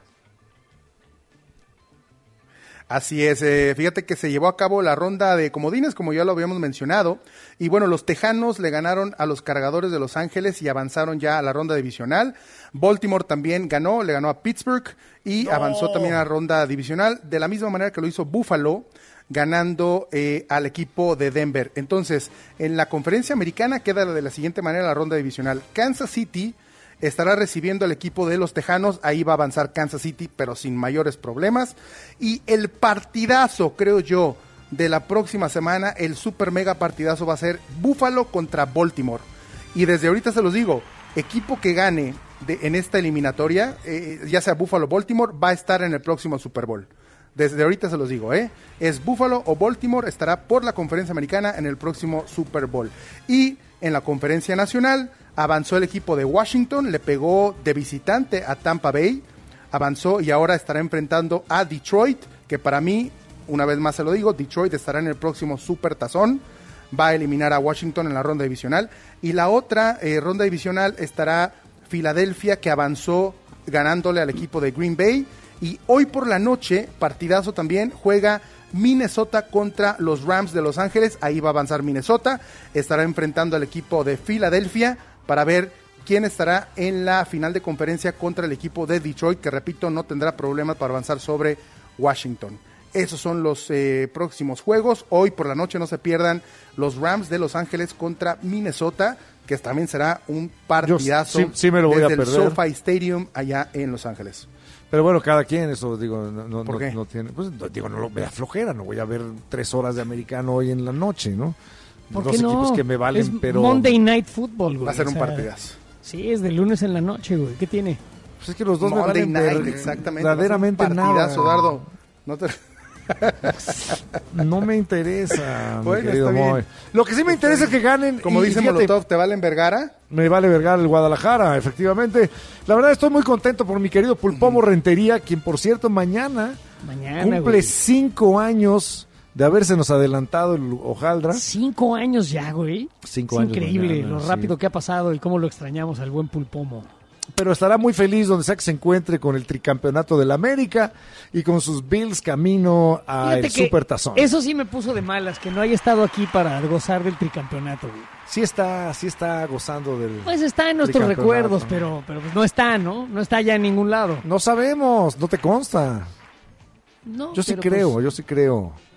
Así es, eh, fíjate que se llevó a cabo la ronda de comodines, como ya lo habíamos mencionado, y bueno, los Tejanos le ganaron a los Cargadores de Los Ángeles y avanzaron ya a la ronda divisional. Baltimore también ganó, le ganó a Pittsburgh y avanzó también a la ronda divisional, de la misma manera que lo hizo Buffalo, ganando eh, al equipo de Denver. Entonces, en la conferencia americana queda de la siguiente manera la ronda divisional. Kansas City estará recibiendo al equipo de los Tejanos, ahí va a avanzar Kansas City, pero sin mayores problemas. Y el partidazo, creo yo, de la próxima semana, el super mega partidazo va a ser Buffalo contra Baltimore. Y desde ahorita se los digo, equipo que gane de, en esta eliminatoria, eh, ya sea Buffalo o Baltimore, va a estar en el próximo Super Bowl. Desde ahorita se los digo, ¿eh? Es Buffalo o Baltimore, estará por la conferencia americana en el próximo Super Bowl. Y en la conferencia nacional avanzó el equipo de Washington, le pegó de visitante a Tampa Bay, avanzó y ahora estará enfrentando a Detroit, que para mí, una vez más se lo digo, Detroit estará en el próximo Super Tazón, va a eliminar a Washington en la ronda divisional. Y la otra eh, ronda divisional estará Filadelfia, que avanzó ganándole al equipo de Green Bay. Y hoy por la noche, partidazo también, juega Minnesota contra los Rams de Los Ángeles. Ahí va a avanzar Minnesota. Estará enfrentando al equipo de Filadelfia para ver quién estará en la final de conferencia contra el equipo de Detroit, que repito, no tendrá problemas para avanzar sobre Washington. Esos son los eh, próximos juegos. Hoy por la noche no se pierdan los Rams de Los Ángeles contra Minnesota, que también será un partidazo. Yo sí- sí me lo voy desde a perder. el SoFi Stadium allá en Los Ángeles. Pero bueno, cada quien, eso digo, no, no, ¿Por no- qué? no tiene, pues no, digo, no lo, me da flojera, no voy a ver tres horas de americano hoy en la noche, ¿no? ¿Por Dos qué no? equipos que me valen, Es pero Monday Night Football, güey. Va a ser o un sea, partidazo. Sí, es de lunes en la noche, güey. ¿Qué tiene? pues es que los dos Monday me valen Night, ver- exactamente. verdaderamente Va a ser un partidazo, nada. Dardo. No te... No me interesa, mi Bueno, querido está bien. Moy. Lo que sí me interesa es que ganen. Como y dice fíjate, Molotov, ¿te valen Vergara? me vale vergar el Guadalajara, efectivamente. La verdad estoy muy contento por mi querido Pulpomo Rentería, quien por cierto mañana, Mañana, cumple güey. cinco años de habérsenos adelantado el hojaldra. Cinco años ya, güey. Cinco es años increíble mañana, lo sí. rápido que ha pasado y cómo lo extrañamos al buen Pulpomo. Pero estará muy feliz donde sea que se encuentre con el tricampeonato del América y con sus Bills camino al Fíjate que Supertazón. Eso sí me puso de malas, que no haya estado aquí para gozar del tricampeonato, güey. Sí está, sí está gozando del... Pues está en nuestros tricampeonato. recuerdos, pero, pero pues no está, ¿no? No está ya en ningún lado. No sabemos, no te consta. No, Yo sí pero creo, pues, yo sí creo.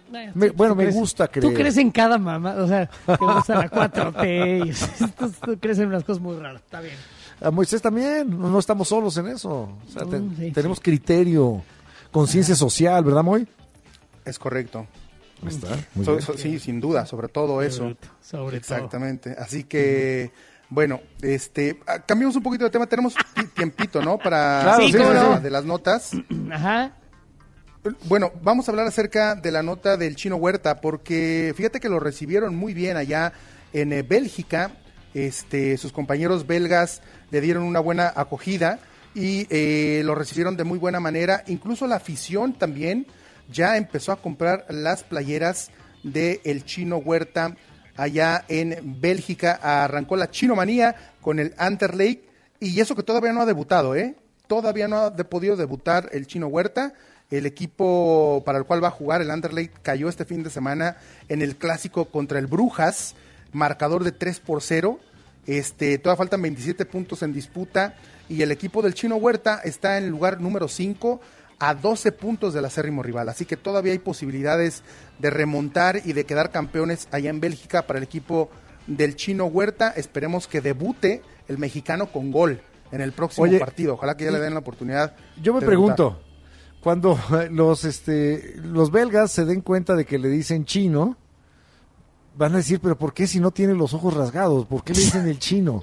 Me- bueno, Tú me crees- gusta creer. Tú crees en cada mamá, o sea, te gusta la cuatro T, y tú, tú crees en unas cosas muy raras, está bien. A Moisés también, no, no estamos solos en eso. O sea, te- Mm, sí, tenemos criterio, conciencia social, ¿verdad, Moy? Es correcto. Ahí está, muy So- bien. so- sí, sin duda, sobre todo eso. Sobre todo. Exactamente. Así que, bueno, este, ah, cambiamos un poquito de tema. Tenemos ti- tiempito, ¿no? Para Claro, sí, de, cómo no. de las notas. Ajá. Bueno, vamos a hablar acerca de la nota del Chino Huerta, porque fíjate que lo recibieron muy bien allá en eh, Bélgica. Este, sus compañeros belgas le dieron una buena acogida y eh, lo recibieron de muy buena manera. Incluso la afición también ya empezó a comprar las playeras de el Chino Huerta allá en Bélgica. Arrancó la Chinomanía con el Anderlecht y eso que todavía no ha debutado, ¿eh? Todavía no ha de- podido debutar el Chino Huerta. El equipo para el cual va a jugar el Anderlecht cayó este fin de semana en el clásico contra el Brujas, marcador de tres por cero. Este, todavía faltan veintisiete puntos en disputa y el equipo del Chino Huerta está en el lugar número cinco a doce puntos del acérrimo rival. Así que todavía hay posibilidades de remontar y de quedar campeones allá en Bélgica para el equipo del Chino Huerta. Esperemos que debute el mexicano con gol en el próximo Oye, partido. Ojalá que ya le den la oportunidad. Yo me de pregunto, debutar. cuando los este los belgas se den cuenta de que le dicen chino, van a decir, pero ¿por qué si no tiene los ojos rasgados? ¿Por qué le dicen el chino?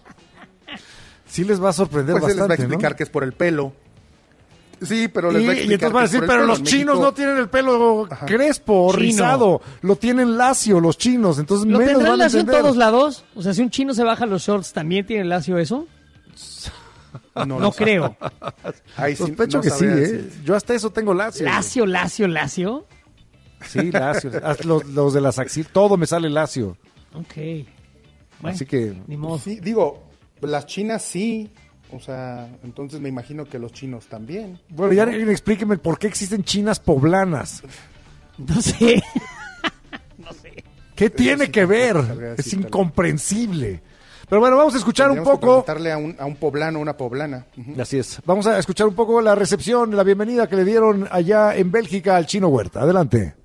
Sí les va a sorprender Pues él les va a bastante, explicar ¿no? que es por el pelo. Sí, pero les Y, va a y explicar entonces van a que es decir, por el pero pelo. los En chinos México- no tienen el pelo crespo o Chino. rizado, lo tienen lacio los chinos, entonces ¿Lo menos tendrán van a lacio en entender. todos lados? O sea, si un chino se baja los shorts, ¿también tiene lacio eso? No, No, lo sé. creo. Ahí sí, Sospecho no que sí, sabría ¿eh? decir. Yo hasta eso tengo lacio. Lacio, lacio, lacio. Sí, lacio. Hasta Los, los de las axilas, todo me sale lacio. Ok. Bueno, Así que ni modo. Sí, digo, las chinas sí. O sea, entonces me imagino que los chinos también. Bueno, ya alguien explíqueme por qué existen chinas poblanas. No sé. ¿Qué tiene sí que tampoco ver? sabría Es decírtelo. incomprensible. Pero bueno, vamos a escuchar un Tendríamos que poco. preguntarle a un, a un poblano, una poblana. Ujú. Así es. Vamos a escuchar un poco la recepción, la bienvenida que le dieron allá en Bélgica al Chino Huerta. Adelante.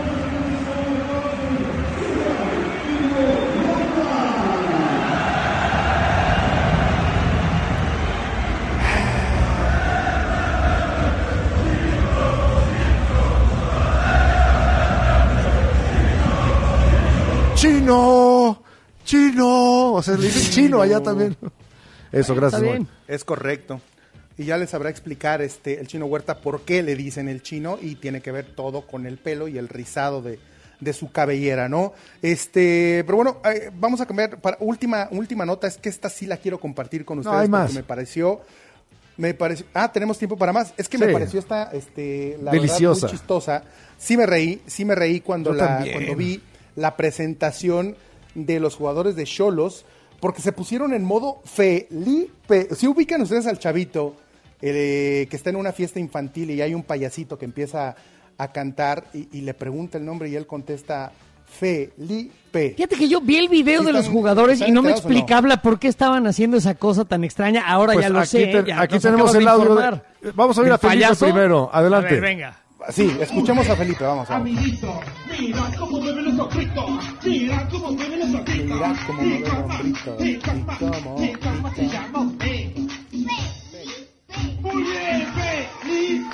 Chino, chino, o sea, le dicen chino allá también. Eso, gracias. Está Juan. bien. Es correcto. Y ya les sabrá explicar este el Chino Huerta por qué le dicen el chino y tiene que ver todo con el pelo y el rizado de, de su cabellera, ¿no? Este, pero bueno, eh, vamos a cambiar para última última nota, es que esta sí la quiero compartir con ustedes hay porque más. me pareció me pareció Ah, tenemos tiempo para más. Es que me Sí. pareció esta este la Deliciosa. verdad muy chistosa. Sí me reí, sí me reí cuando Yo la también. cuando vi la presentación de los jugadores de Xolos, porque se pusieron en modo Felipe. Si ubican ustedes al chavito eh, que está en una fiesta infantil y hay un payasito que empieza a cantar y, y le pregunta el nombre y él contesta Felipe. Fíjate que yo vi el video ¿Sí de los están- jugadores están y no me enterados o no? explicaba por qué estaban haciendo esa cosa tan extraña. Ahora Pues ya lo aquí sé. te- ya aquí nos tenemos acabas de el audio de- informar. Vamos a oír ¿El a Felipe payaso? primero. Adelante. A ver, venga. Sí, escuchemos a Felipe, vamos. vamos. Amiguito, mira cómo mueve los hombritos, mira cómo mueve los hombritos. Mira cómo mueve los hombritos, Y cómo, y cómo se llama. Eh. Muy bien, Felipe.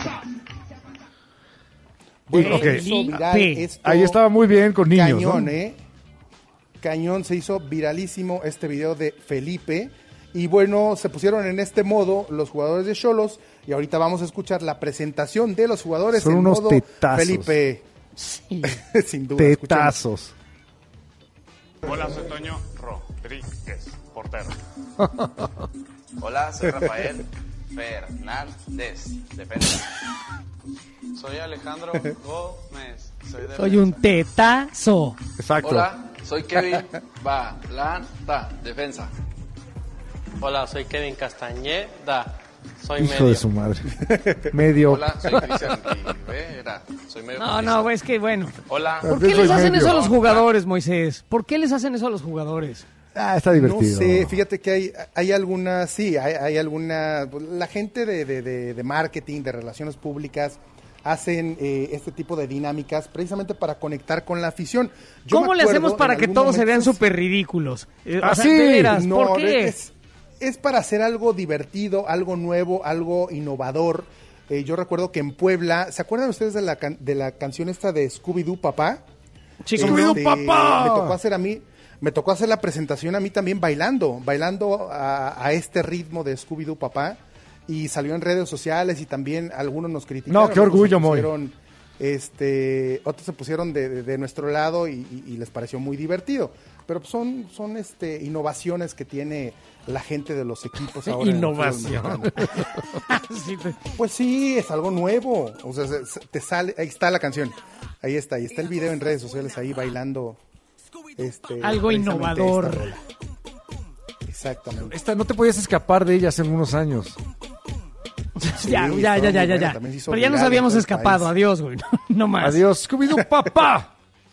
Bueno, Ok. se hizo viral Felipe. esto. Ahí estaba muy bien con niños. Cañón, ¿no? ¿eh? Cañón, se hizo viralísimo este video de Felipe. Y bueno, se pusieron en este modo los jugadores de Xolos. Y ahorita vamos a escuchar la presentación de los jugadores Son en unos modo tetazos. Felipe. Sí. Sin duda. escuchemos. Tetazos. Hola, soy Toño Rodríguez, portero. Hola, soy Rafael Fernández, defensa. Soy Alejandro Gómez, soy de Soy un tetazo. Exacto. Hola, soy Kevin Balanta, defensa. Hola, soy Kevin Castañeda, soy Hijo medio. de su madre. Medio. Hola, soy Cristian Rivera, soy medio. No, no, güey, es que bueno. Hola. ¿Por qué Soy les hacen medio. eso a los jugadores, Moisés? ¿Por qué les hacen eso a los jugadores? Ah, está No divertido. sé, fíjate que hay, hay alguna, sí, hay, hay alguna, la gente de, de, de, de marketing, de relaciones públicas, hacen eh, este tipo de dinámicas precisamente para conectar con la afición. Yo ¿Cómo le hacemos para que todos se vean súper ridículos? Eh, Así, o sea, de veras, no, ¿por qué? Es, es para hacer algo divertido, algo nuevo, algo innovador. Eh, yo recuerdo que en Puebla, ¿se acuerdan ustedes de la, can- de la canción esta de Scooby-Doo Papá? Sí, Este, Scooby-Doo Papá. Me tocó hacer a mí, me tocó hacer la presentación a mí también bailando, bailando a, a este ritmo de Scooby-Doo Papá. Y salió en redes sociales y también algunos nos criticaron. No, qué orgullo, otros se Moy. pusieron, este, otros se pusieron de, de- de nuestro lado y, y- y les pareció muy divertido. Pero pues son, son este, innovaciones que tiene la gente de los equipos ahora. en el fútbol Innovación. mexicano. Sí, pues. Pues sí, es algo nuevo. O sea, se- se- te sale, ahí está la canción. Ahí está, ahí está el video en redes sociales ahí bailando. Este, Algo precisamente innovador. esta rola. Exactamente. Esta, no te podías escapar de ella hace unos años. Sí, ya, ya, estaba ya, ya, muy ya, buena, ya. también se hizo Pero ya nos viral en habíamos todo el escapado. país. Adiós, güey. No, no más. Adiós, Scooby-Doo, papá.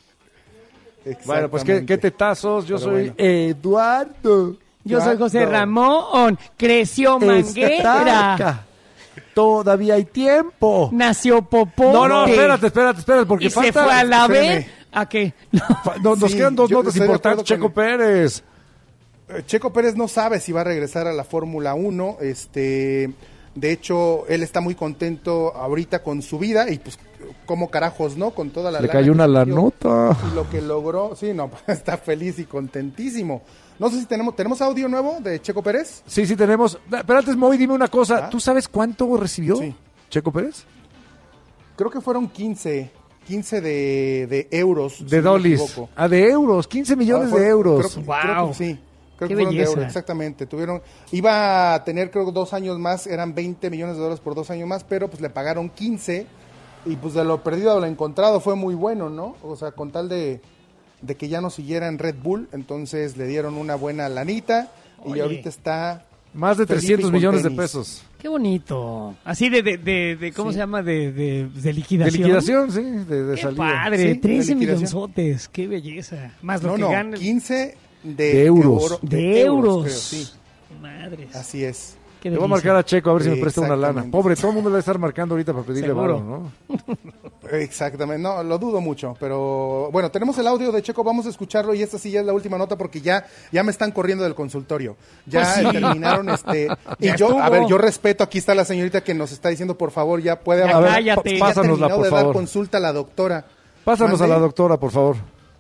Bueno, pues qué, Exactamente. qué tetazos. Yo Pero soy bueno. Eduardo. Yo soy José Eduardo. Ramón. Creció Manguera. Estaca. Todavía hay tiempo. Nació Popote. No, no, espérate, espérate, espérate, porque y falta... se fue a la B. Espérame. ¿A qué? Fa- no, nos Sí, quedan dos yo notas estoy de importantes. acuerdo Checo con- Pérez. Eh, Checo Pérez no sabe si va a regresar a la Fórmula uno. Este, de hecho, él está muy contento ahorita con su vida y pues como carajos, ¿no? Con toda la Le lana cayó que una la metió nota. y lo que logró. Sí, no, está feliz y contentísimo. No sé si tenemos tenemos audio nuevo de Checo Pérez. Sí, sí tenemos. Pero antes, Moy, dime una cosa. Ah. ¿Tú sabes cuánto recibió Sí. Checo Pérez? Creo que fueron quince, quince de, de euros. De si no me dolis. equivoco. Ah, de euros. quince millones Ah, fue- de euros. Creo, Wow. creo que sí. Creo Qué que fueron de belleza. euros, exactamente. Tuvieron, iba a tener creo dos años más, eran veinte millones de dólares por dos años más, pero pues le pagaron quince y pues de lo perdido a lo encontrado fue muy bueno, ¿no? O sea, con tal de, de que ya no siguiera en Red Bull, entonces le dieron una buena lanita y Oye. ahorita está Más de Felipe trescientos con millones de tenis. pesos. Qué bonito. Así de, de, de, de ¿cómo Sí. se llama? De, de, de De liquidación. liquidación, sí, de, de Qué salida. padre, Sí, de trece liquidación. millonzotes. Qué belleza. Más lo no, que no, gana. quince de, De euros. oro- De euros. creo, sí, Madres. así es. Qué Le voy a delicia. marcar a Checo a ver si me presta una lana. Exactamente. Pobre, todo el mundo le va a estar marcando ahorita para pedirle Seguro. varo, ¿no? Exactamente, no, lo dudo mucho, pero bueno, tenemos el audio de Checo, vamos a escucharlo y esta sí ya es la última nota porque ya, ya me están corriendo del consultorio. Ya Pues sí. terminaron este y Ya yo, estuvo. a ver, yo respeto, aquí está la señorita que nos está diciendo, por favor, ya puede Ya hablar. ver, cállate. porque pa- ya pásanosla, terminó por de dar favor. consulta a la doctora. Pásanos a ¿Mande? la doctora, por favor.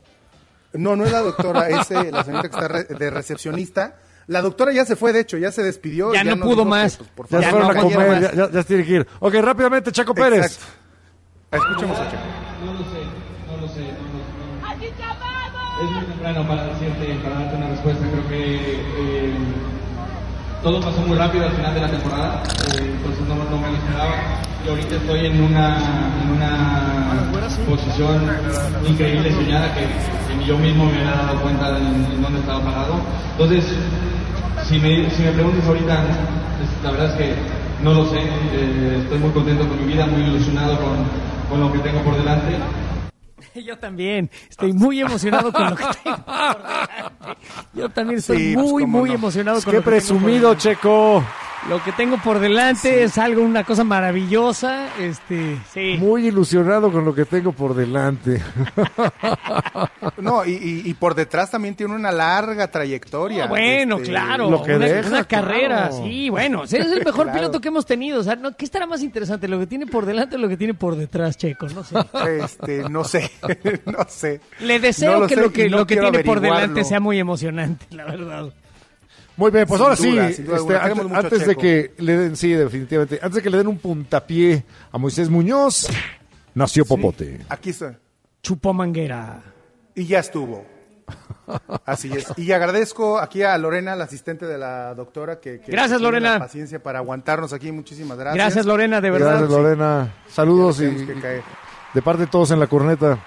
No, no es la doctora, es eh, la señorita que está re- de recepcionista. La doctora ya se fue, de hecho, ya se despidió. Ya no nos pudo dijo más. que, pues, por Ya, Ya se favor, fueron no a aguantó comer, más. ya, ya, ya se tiene que ir. Ok, rápidamente, Checo Pérez. Exacto. Escuchemos a Checo. No lo sé, no lo sé, no lo sé. Es muy temprano para decirte, para darte una respuesta. Creo que eh, todo pasó muy rápido al final de la temporada, eh, entonces no, no me lo esperaba. Y ahorita estoy en una, en una posición increíble, soñada, que, que ni yo mismo me había dado cuenta de en, en dónde estaba parado. Entonces, si me, si me preguntas ahorita, es- la verdad es que no lo sé. Eh, estoy muy contento con mi vida, muy ilusionado con, con lo que tengo por delante. Yo también. Estoy muy emocionado con lo que tengo por delante. Yo también estoy Sí, pues, muy, cómo muy no. emocionado con Qué lo que tengo por presumido, delante. Checo. Lo que tengo por delante es algo, una cosa maravillosa. Este, sí. Muy ilusionado con lo que tengo por delante. No, y, y, y por detrás también tiene una larga trayectoria. Ah, bueno, Este, claro. lo que una, deja, una carrera, claro. sí, bueno. Ese es el mejor Claro. piloto que hemos tenido. O sea, ¿no? ¿Qué estará más interesante? ¿Lo que tiene por delante o lo que tiene por detrás, Checo? No sé. Este, no sé, no sé. Le deseo No lo que sé lo y que, no lo que quiero tiene por averiguarlo. delante sea muy emocionante, la verdad. Muy bien, pues Sin ahora duda, sí, sin duda este, alguna. Queremos antes, mucho a antes de Checo. que le den, sí, definitivamente, antes de que le den un puntapié a Moisés Muñoz, nació Popote. Aquí está. Chupó manguera. Y ya estuvo. Así es. Y agradezco aquí a Lorena, la asistente de la doctora, que, que Gracias, tiene Lorena. la paciencia para aguantarnos aquí. Muchísimas gracias. Gracias, Lorena, de verdad. Gracias, Lorena. Saludos y, Tenemos que caer. de parte de todos en la corneta.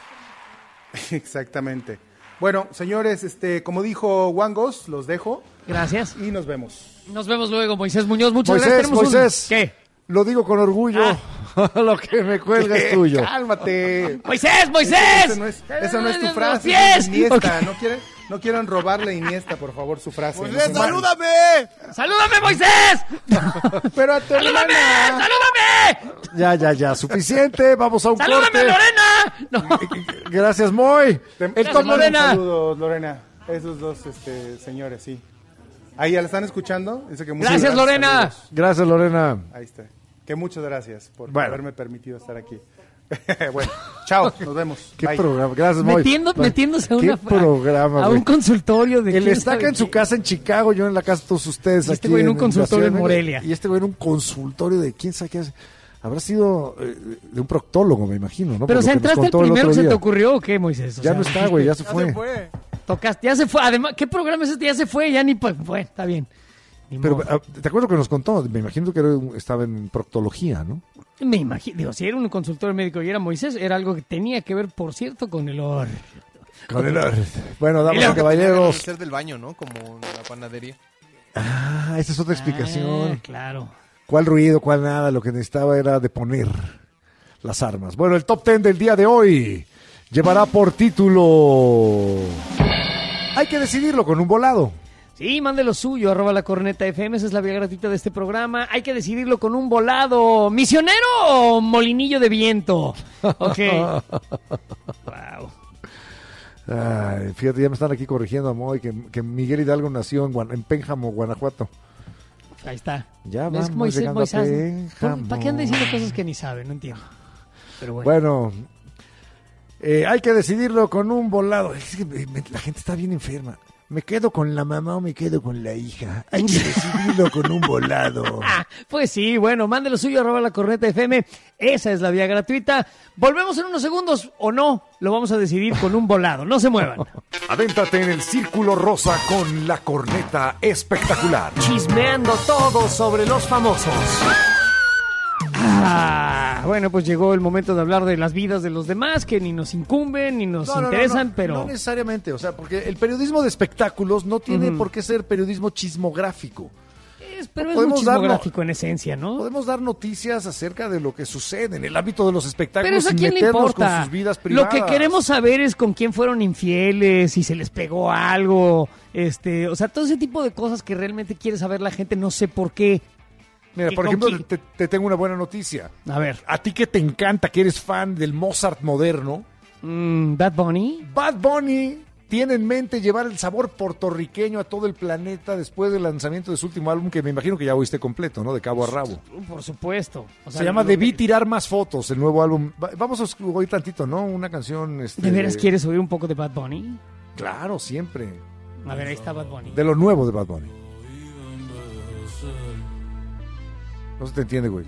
Exactamente. Bueno, señores, este, como dijo Wangos, los dejo Gracias. y nos vemos. Nos vemos luego, Moisés Muñoz. Muchas Moisés, gracias. Tenemos un- Moisés. ¿Qué? Lo digo con orgullo. Lo que me cuelga es tuyo. Cálmate. Moisés, Moisés. Esa no es, esa no es tu Los frase. pies. Es Iniesta, Ok. ¿no quieres? no quieran robarle a Iniesta, por favor, su frase. ¡Moisés, No se salúdame! ¡Salúdame, Moisés! Pero a tu ¡Salúdame! hermana. ¡Salúdame! Ya, ya, ya, suficiente. Vamos a un ¡Salúdame, corte. Lorena! No. Gracias, Moy. Te- El te top mando Lorena. un saludo, Lorena. Esos dos este, señores, sí. Ahí ya la están escuchando. Dice que muchas Gracias, Lorena. saludos. Gracias, Lorena. Ahí está. Que muchas gracias por Bueno. haberme permitido estar aquí. Bueno, chao, nos vemos. ¿Qué Bye. programa? Gracias, Moy. Metiendo, Bye. metiéndose a, ¿Qué una, programa, a güey? un consultorio de Él quién está sabe acá en su qué. casa en Chicago, yo en la casa de todos ustedes. Y este aquí güey en un la consultorio en ciudad, Morelia. Y este güey en un consultorio de quién sabe qué hace. Habrá sido eh, de un proctólogo, me imagino, ¿no? Pero, Por o sea, lo que nos ¿entraste el contó el primero otro que se te día. ocurrió o qué, Moisés? O Ya sea, no está, güey, ya se Ya fue. se fue. Tocaste, ya se fue. Además, ¿qué programa es este? Ya se fue, ya ni... pa- Bueno, está bien. Ni Pero, modo. ah, ¿te acuerdas que nos contó? Me imagino que era un- estaba en proctología, ¿no? Me imagino, digo, si era un consultor médico y era Moisés, era algo que tenía que ver, por cierto, con el or. Con el... Bueno, damas El- y caballeros. Ser del baño, ¿no? Como la panadería. Ah, esa es otra explicación. Ah, claro. ¿Cuál ruido, cuál nada? Lo que necesitaba era deponer las armas. Bueno, el top ten del día de hoy llevará por título... Hay que decidirlo con un volado. Sí, mande lo suyo, arroba la corneta F M, esa es la vía gratuita de este programa. Hay que decidirlo con un volado. ¿Misionero o molinillo de viento? Ok. Wow. Ay, fíjate, ya me están aquí corrigiendo a Moy que, que Miguel Hidalgo nació en, Guan- en Pénjamo, Guanajuato. Ahí está. Ya ¿Ves? vamos Moisés, llegando a Moisés, Pénjamo. ¿para qué anda diciendo cosas que ni sabe? No entiendo. Pero bueno. Bueno, eh, hay que decidirlo con un volado. Es que me- me- la gente está bien enferma. ¿Me quedo con la mamá o me quedo con la hija? Hay que decidirlo con un volado. Ah, pues sí, bueno, mande lo suyo, arroba la corneta F M. Esa es la vía gratuita. Volvemos en unos segundos o no, lo vamos a decidir con un volado. No se muevan. Adéntrate en el Círculo Rosa con la corneta espectacular. Chismeando todo sobre los famosos. Ah, bueno, pues llegó el momento de hablar de las vidas de los demás, que ni nos incumben, ni nos No, no, no, interesan, no, pero... no necesariamente, o sea, porque el periodismo de espectáculos no tiene Ujú. por qué ser periodismo chismográfico. Es, pero es Podemos muchísimo en esencia, ¿no? Podemos dar noticias acerca de lo que sucede en el ámbito de los espectáculos Pero eso a sin quién le meternos importa. con sus vidas Lo privadas. que queremos saber es con quién fueron infieles, si se les pegó algo, este, o sea, todo ese tipo de cosas que realmente quiere saber la gente, no sé por qué. Mira, ¿Y por con ejemplo, quién? te, te tengo una buena noticia. A ver. A ti que te encanta, que eres fan del Mozart moderno, Mm, Bad Bunny. Bad Bunny tiene en mente llevar el sabor puertorriqueño a todo el planeta después del lanzamiento de su último álbum, que me imagino que ya oíste completo, ¿no? De cabo a rabo. Por supuesto. O sea, Se llama lo- Debí tirar más fotos, el nuevo álbum. Va- Vamos a oír tantito, ¿no? Una canción... Este, ¿De veras quieres oír un poco de Bad Bunny? Claro, siempre. A ver, ahí está Bad Bunny. De lo nuevo de Bad Bunny. No se te entiende, güey.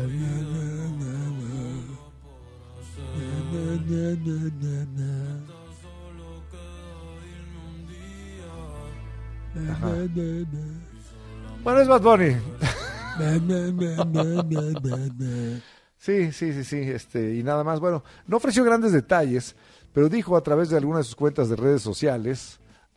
Ajá. Bueno, es Bad Bunny. Sí, sí, sí, sí, este, y nada más. Bueno, no ofreció grandes detalles, pero dijo a través de algunas de sus cuentas de redes sociales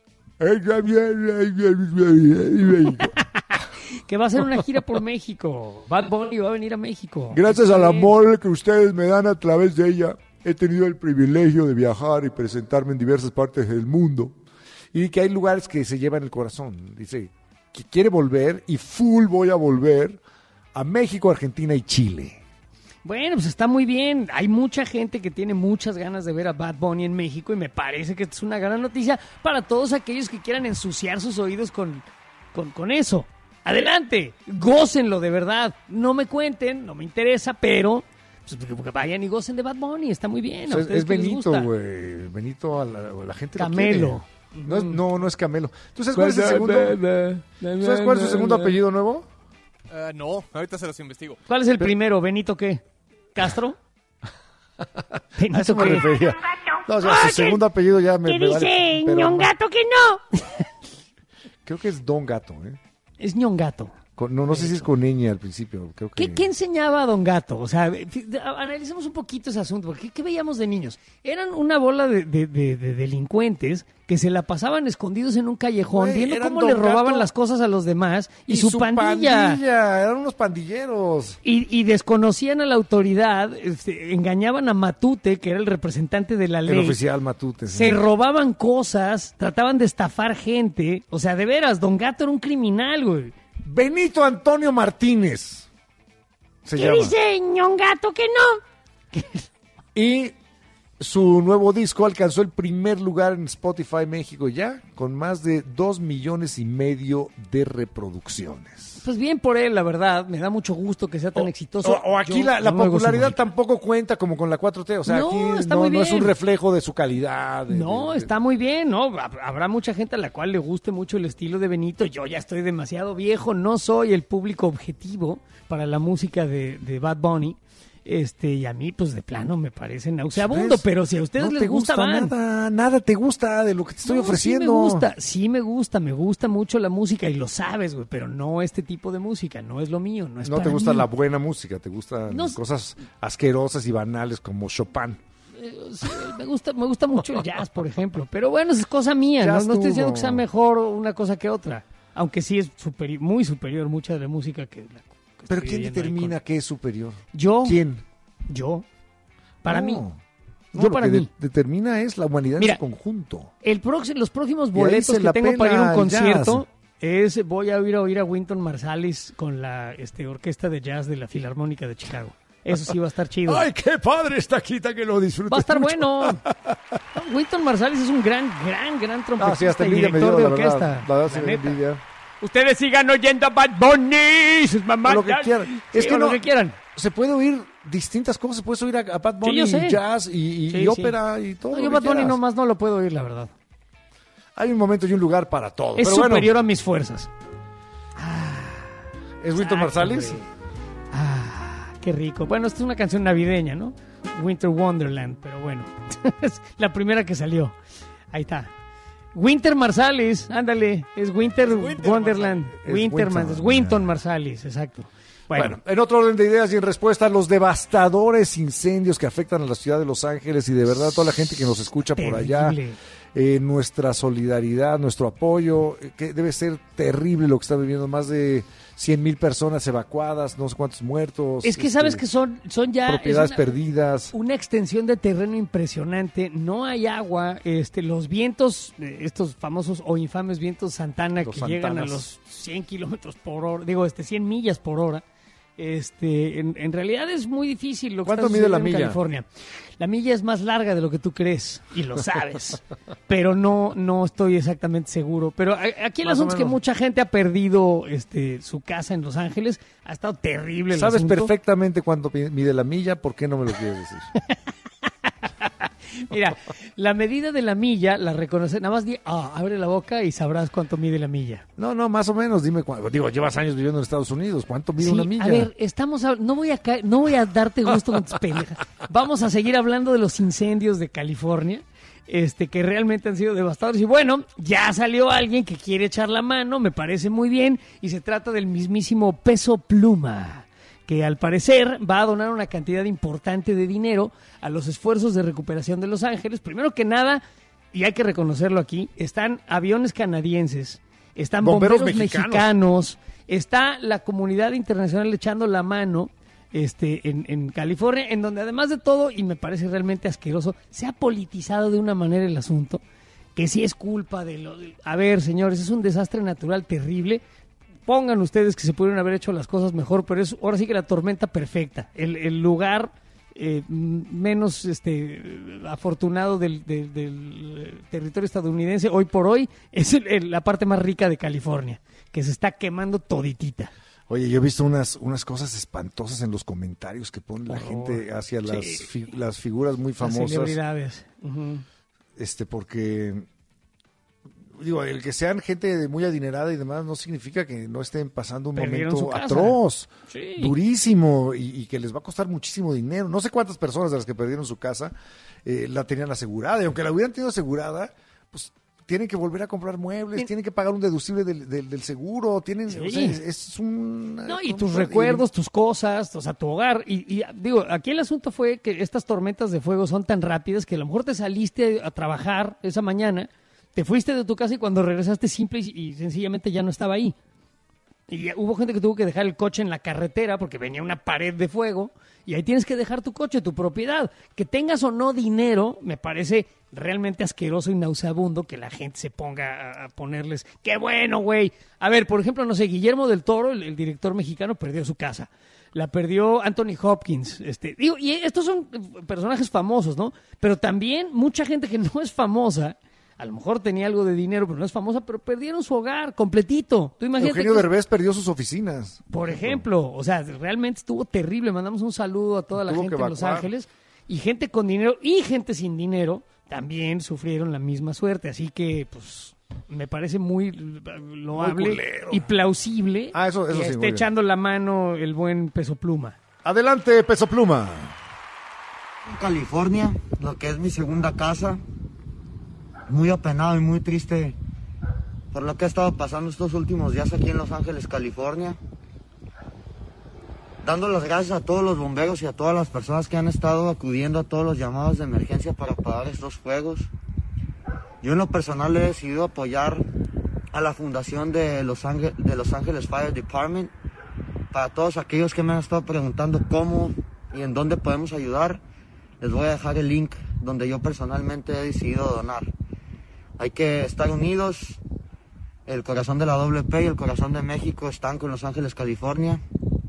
Que va a hacer una gira por México. Bad Bunny va a venir a México. gracias Está al bien. amor que ustedes me dan a través de ella, he tenido el privilegio de viajar y presentarme en diversas partes del mundo. Y que hay lugares que se llevan el corazón. Dice que quiere volver y full voy a volver a México, Argentina y Chile. Bueno, pues está muy bien. Hay mucha gente que tiene muchas ganas de ver a Bad Bunny en México y me parece que es una gran noticia para todos aquellos que quieran ensuciar sus oídos con, con, con eso. Adelante, gócenlo de verdad. No me cuenten, no me interesa, pero pues, que- que vayan y gocen de Bad Bunny. Está muy bien. O ¿A sea, es ustedes es qué les Benito, gusta? güey. Benito a la, a la gente lo Camelo. quiere. No, es, no, no es Camelo. ¿Tú sabes cuál es el segundo? ¿Tú sabes cuál es su segundo apellido nuevo? Ah, no, ahorita se los investigo. ¿Cuál es el primero? ¿Benito qué? ¿Castro? A ¿Benito eso me qué? refería. No, o sea, su Oye, segundo apellido ya me, ¿Qué me dice vale, pero Ñongato que no? creo que es Don Gato, ¿eh? Es Ñongato. Con, no, no sé si es con ñ al principio. Creo que... ¿Qué, ¿Qué enseñaba a Don Gato? O sea, analicemos un poquito ese asunto. Porque ¿qué, qué veíamos de niños? Eran una bola de, de, de, de delincuentes que se la pasaban escondidos en un callejón, Güey, viendo eran cómo Don le robaban Gato las cosas a los demás y, Y su, su pandilla. pandilla, eran unos pandilleros. Y, y desconocían a la autoridad, este, engañaban a Matute, que era el representante de la ley. El oficial Matute. sí. Se robaban cosas, trataban de estafar gente. O sea, de veras, Don Gato era un criminal, güey. Benito Antonio Martínez. Se ¿Qué llama. dice Ñongato que no? Y su nuevo disco alcanzó el primer lugar en Spotify México ya, con más de dos millones y medio de reproducciones. Pues bien por él, la verdad. Me da mucho gusto que sea tan exitoso. O, o aquí Yo la, la no me gozo popularidad mucho. tampoco cuenta como con la cuatro T. O sea, No, aquí está no, muy no es un bien. reflejo de su calidad. de- No, de- de- está muy bien, ¿no? Hab- Habrá mucha gente a la cual le guste mucho el estilo de Benito. Yo ya estoy demasiado viejo, no soy el público objetivo para la música de, de Bad Bunny. Este, y a mí, pues de plano me parece nauseabundo, ¿Ves? pero si a ustedes no les te gusta, gusta van. nada, nada te gusta de lo que te estoy No, ofreciendo. Sí me gusta, sí me gusta, me gusta mucho la música y lo sabes, güey, pero no este tipo de música, no es lo mío, no es No para te gusta mí. la buena música, te gustan No- cosas asquerosas y banales como Chopin. Eh, sí, me gusta, me gusta mucho el jazz, por ejemplo, pero bueno, es cosa mía, no, Jazz no estoy diciendo tuvo. que sea mejor una cosa que otra, aunque sí es superi- muy superior mucha de la música que la que Pero estoy ¿quién viendo ahí determina qué es superior? con- Yo. ¿Quién? Yo. Para No. mí. No, Yo lo para que de- mí. determina es la humanidad Mira, en su conjunto. El próximo, los próximos Y ahí boletos se que la tengo para ir a un pela el concierto es voy a ir a oír a Wynton Marsalis con la este, orquesta de jazz de la Filarmónica de Chicago. Eso sí va a estar chido. ¡Ay, qué padre esta quita que lo disfrutes! Va a estar mucho! bueno. No, Wynton Marsalis es un gran, gran, gran trompetista Ah, sí, hasta y envidia me director dio, de la verdad. orquesta. La verdad sí La me neta. envidia. Ustedes sigan oyendo a Bad Bunny, sus mamás. O lo que quieran. Es Sí, que o no, lo que quieran. se puede oír distintas cosas. Puedes oír a, a Bad Bunny, Sí, yo sé. y jazz, y, y- Sí, y sí. ópera, y todo No, lo yo que Bad Bunny quieras. nomás no lo puedo oír, la verdad. Hay un momento y un lugar para todo. Es Pero bueno, superior a mis fuerzas. ¿es Wynton Marsalis? güey. Ah, qué rico. Bueno, esta es una canción navideña, ¿no? Winter Wonderland, pero bueno. Es la primera que salió. Ahí está. Winter Marsalis, ándale. Es Winter, Wonderland. Es Winter Wynton. Marsalis. Winton Marsalis, exacto. Bueno, Bueno, en otro orden de ideas y en respuesta a los devastadores incendios que afectan a la ciudad de Los Ángeles y de verdad a toda la gente que nos escucha por allá, terrible. eh, nuestra solidaridad, nuestro apoyo, eh, que debe ser terrible lo que está viviendo, más de cien mil personas evacuadas, no sé cuántos muertos. Es que este, sabes que son, son ya... es propiedades una- perdidas. Una extensión de terreno impresionante, no hay agua, este, los vientos, eh, estos famosos o infames vientos Santana Los que llegan a Santanas. los cien kilómetros por hora, digo, este, cien millas por hora, este, en, en realidad es muy difícil lo que ¿Cuánto está mide la sucediendo en milla? California. La milla es más larga de lo que tú crees y lo sabes, pero no, no estoy exactamente seguro. Pero a- aquí el Más o asunto es que menos. mucha gente ha perdido, este, su casa en Los Ángeles, ha estado terrible el Sabes asunto. perfectamente cuánto pi- mide la milla, ¿por qué no me lo quieres decir? Mira, la medida de la milla la reconoce. Nada más di, ah, abre la boca y sabrás cuánto mide la milla. No, no, más o menos, dime cuánto. Digo, llevas años viviendo en Estados Unidos, ¿cuánto mide Sí, una milla? a ver, estamos hab- no voy a ca- no voy a darte gusto con tus pendejas. Vamos a seguir hablando de los incendios de California, este que realmente han sido devastadores. Y bueno, ya salió alguien que quiere echar la mano, me parece muy bien, y se trata del mismísimo Peso Pluma, que al parecer va a donar una cantidad importante de dinero a los esfuerzos de recuperación de Los Ángeles. Primero que nada, y hay que reconocerlo aquí, están aviones canadienses, están Bomberos bomberos, mexicanos. mexicanos, está la comunidad internacional echando la mano este, en, en California, en donde además de todo, y me parece realmente asqueroso, se ha politizado de una manera el asunto, que sí es culpa de lo... de- a ver, señores, es un desastre natural terrible. Pongan ustedes que se pudieron haber hecho las cosas mejor, pero es ahora sí que la tormenta perfecta. El, el lugar eh, m- menos este afortunado del, del- del, eh, territorio estadounidense hoy por hoy es el- el- la parte más rica de California, que se está quemando toditita. Oye, yo he visto unas, unas cosas espantosas en los comentarios que pone la Horror. gente hacia las, Sí. fi- las figuras muy Las famosas. celebridades. Ujú. Este, porque, digo, el que sean gente muy adinerada y demás no significa que no estén pasando un Perdieron momento su casa. atroz, Sí. durísimo, y, y que les va a costar muchísimo dinero. No sé cuántas personas de las que perdieron su casa eh, la tenían asegurada, y aunque la hubieran tenido asegurada, pues tienen que volver a comprar muebles, tienen que pagar un deducible del, del, del seguro, tienen, Sí. o sea, es, es un... No, y tus recuerdos, tus cosas, o sea, tu hogar. Y, y digo, aquí el asunto fue que estas tormentas de fuego son tan rápidas que a lo mejor te saliste a trabajar esa mañana, te fuiste de tu casa y cuando regresaste simple y, y sencillamente ya no estaba ahí. Y ya hubo gente que tuvo que dejar el coche en la carretera porque venía una pared de fuego y ahí tienes que dejar tu coche, tu propiedad. Que tengas o no dinero, me parece realmente asqueroso y nauseabundo que la gente se ponga a, a ponerles, ¡qué bueno, güey! A ver, por ejemplo, no sé, Guillermo del Toro, el, el director mexicano, perdió su casa. La perdió Anthony Hopkins. Este, digo, y estos son personajes famosos, ¿no? Pero también mucha gente que no es famosa, a lo mejor tenía algo de dinero, pero no es famosa, pero perdieron su hogar completito. Tú imagínate Eugenio que- Derbez perdió sus oficinas. por ejemplo, o sea, realmente estuvo terrible. Mandamos un saludo a toda la Tuvo gente que en Los evacuar. Ángeles. Y gente con dinero y gente sin dinero también sufrieron la misma suerte. Así que, pues, me parece muy loable culero. y plausible Ah, eso- eso que sí, esté muy bien. echando la mano el buen Peso Pluma. Adelante, Peso Pluma. En California, lo que es mi segunda casa. Muy apenado y muy triste por lo que ha estado pasando estos últimos días aquí en Los Ángeles, California. Dando las gracias a todos los bomberos y a todas las personas que han estado acudiendo a todos los llamados de emergencia para apagar estos fuegos. Yo en lo personal he decidido apoyar a la fundación de Los Ángeles, de Los Ángeles Fire Department. Para todos aquellos que me han estado preguntando cómo y en dónde podemos ayudar, les voy a dejar el link donde yo personalmente he decidido donar. Hay que estar unidos. El corazón de la doble P y el corazón de México están con Los Ángeles, California.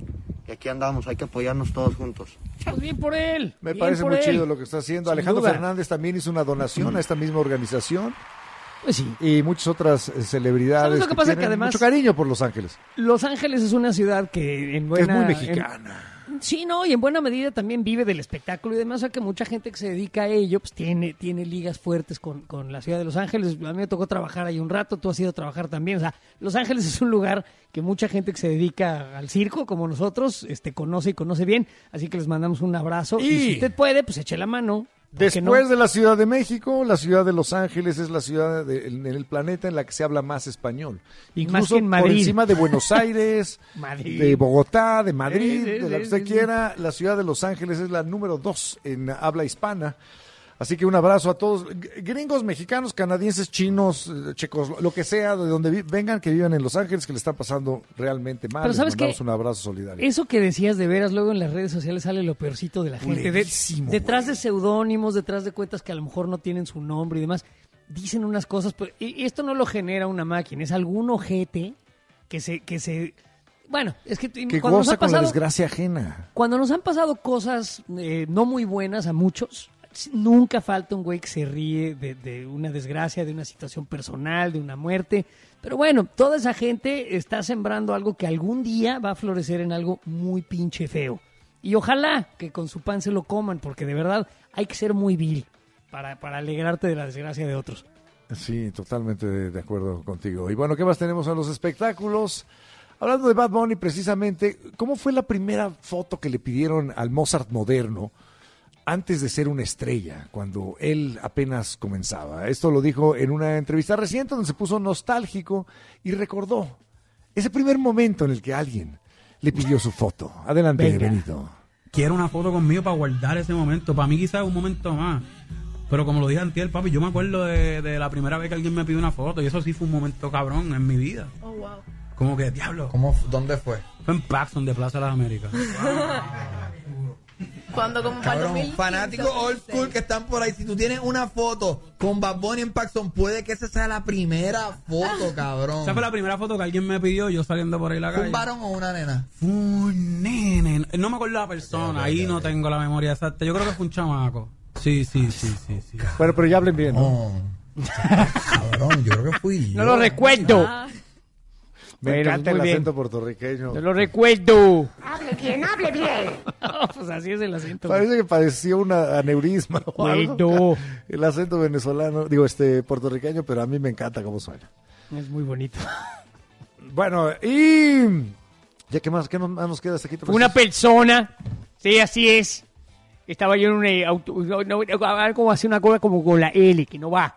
Y aquí andamos, hay que apoyarnos todos juntos. Pues bien por él. Me bien parece por muy él. chido lo que está haciendo. Sin Alejandro duda. Fernández también hizo una donación a esta misma organización. Pues sí. Y muchas otras eh, celebridades ¿Sabes lo que pasa? tienen Que además- mucho cariño por Los Ángeles. Los Ángeles es una ciudad que en buena... es muy en- mexicana. Sí, no, y en buena medida también vive del espectáculo y demás, o sea que mucha gente que se dedica a ello, pues tiene, tiene ligas fuertes con, con la ciudad de Los Ángeles. A mí me tocó trabajar ahí un rato, tú has ido a trabajar también, o sea, Los Ángeles es un lugar que mucha gente que se dedica al circo, como nosotros, este conoce y conoce bien, así que les mandamos un abrazo y, Y- si usted puede, pues eche la mano. ¿por qué no? Después de la Ciudad de México, la ciudad de Los Ángeles es la ciudad de- en el planeta en la que se habla más español. Incluso que en por Madrid. encima de Buenos Aires, Madrid. de Bogotá, de Madrid, Sí, sí, de la que sí, usted sí, sí. quiera, la ciudad de Los Ángeles es la número dos en habla hispana. Así que un abrazo a todos, g- gringos, mexicanos, canadienses, chinos, eh, checos, lo que sea, de donde vi- vengan, que vivan en Los Ángeles, que le están pasando realmente mal. Pero Les ¿sabes qué? mandamos un abrazo solidario. Eso que decías de veras, luego en las redes sociales sale lo peorcito de la gente. De- Culerísimo, detrás de seudónimos, detrás de cuentas que a lo mejor no tienen su nombre y demás, dicen unas cosas. Pero, y y esto no lo genera una máquina, es algún ojete que se... Que se bueno, es que, Que cuando nos goza ha con la pasado, desgracia ajena. cuando nos han pasado cosas eh, no muy buenas a muchos, nunca falta un güey que se ríe de, de una desgracia, de una situación personal, de una muerte. Pero bueno, toda esa gente está sembrando algo que algún día va a florecer en algo muy pinche feo. Y ojalá que con su pan se lo coman, porque de verdad hay que ser muy vil para, para alegrarte de la desgracia de otros. Sí, totalmente de, de acuerdo contigo. Y bueno, ¿qué más tenemos en los espectáculos? Hablando de Bad Bunny, precisamente, ¿cómo fue la primera foto que le pidieron al Mozart moderno antes de ser una estrella, cuando él apenas comenzaba? Esto lo dijo en una entrevista reciente donde se puso nostálgico y recordó ese primer momento en el que alguien le pidió su foto. Adelante, Venga. Benito. Quiero una foto conmigo para guardar ese momento. Para mí quizás un momento más. Pero como lo dije antes, papi, yo me acuerdo de, de la primera vez que alguien me pidió una foto y eso sí fue un momento cabrón en mi vida. Oh, wow. Como que, diablo. ¿Cómo, ¿Dónde fue? Fue en Paxson de Plaza de las Américas. Cuando como para el Cabrón, dos mil quince, fanáticos old school que están por ahí, si tú tienes una foto con Bad Bunny en Paxson, puede que esa sea la primera foto, cabrón. Esa fue la primera foto que alguien me pidió yo saliendo por ahí la ¿Fue calle. un varón o una nena? Fue un nene. No me acuerdo la persona, Ok, ok, ahí ok. no tengo la memoria exacta. Yo creo que fue un chamaco. Sí, sí, sí, sí, sí. Bueno, pero ya hablen bien, ¿no? Oh. Cabrón, yo creo que fui yo. No lo recuerdo. Ah, Me Bueno, encanta muy el bien. acento puertorriqueño. Yo lo recuerdo. Hable bien, hable bien. Pues así es el acento. güey. Parece que padeció un aneurisma o algo. Bueno. El acento venezolano, digo, este puertorriqueño, pero a mí me encanta cómo suena. Es muy bonito. Bueno, y... ¿Ya qué más? ¿Qué nos, más nos queda hasta aquí? Fue una persona, sí, así es. Estaba yo en un eh, auto, no, no, algo así, una cosa como con la L, que no va.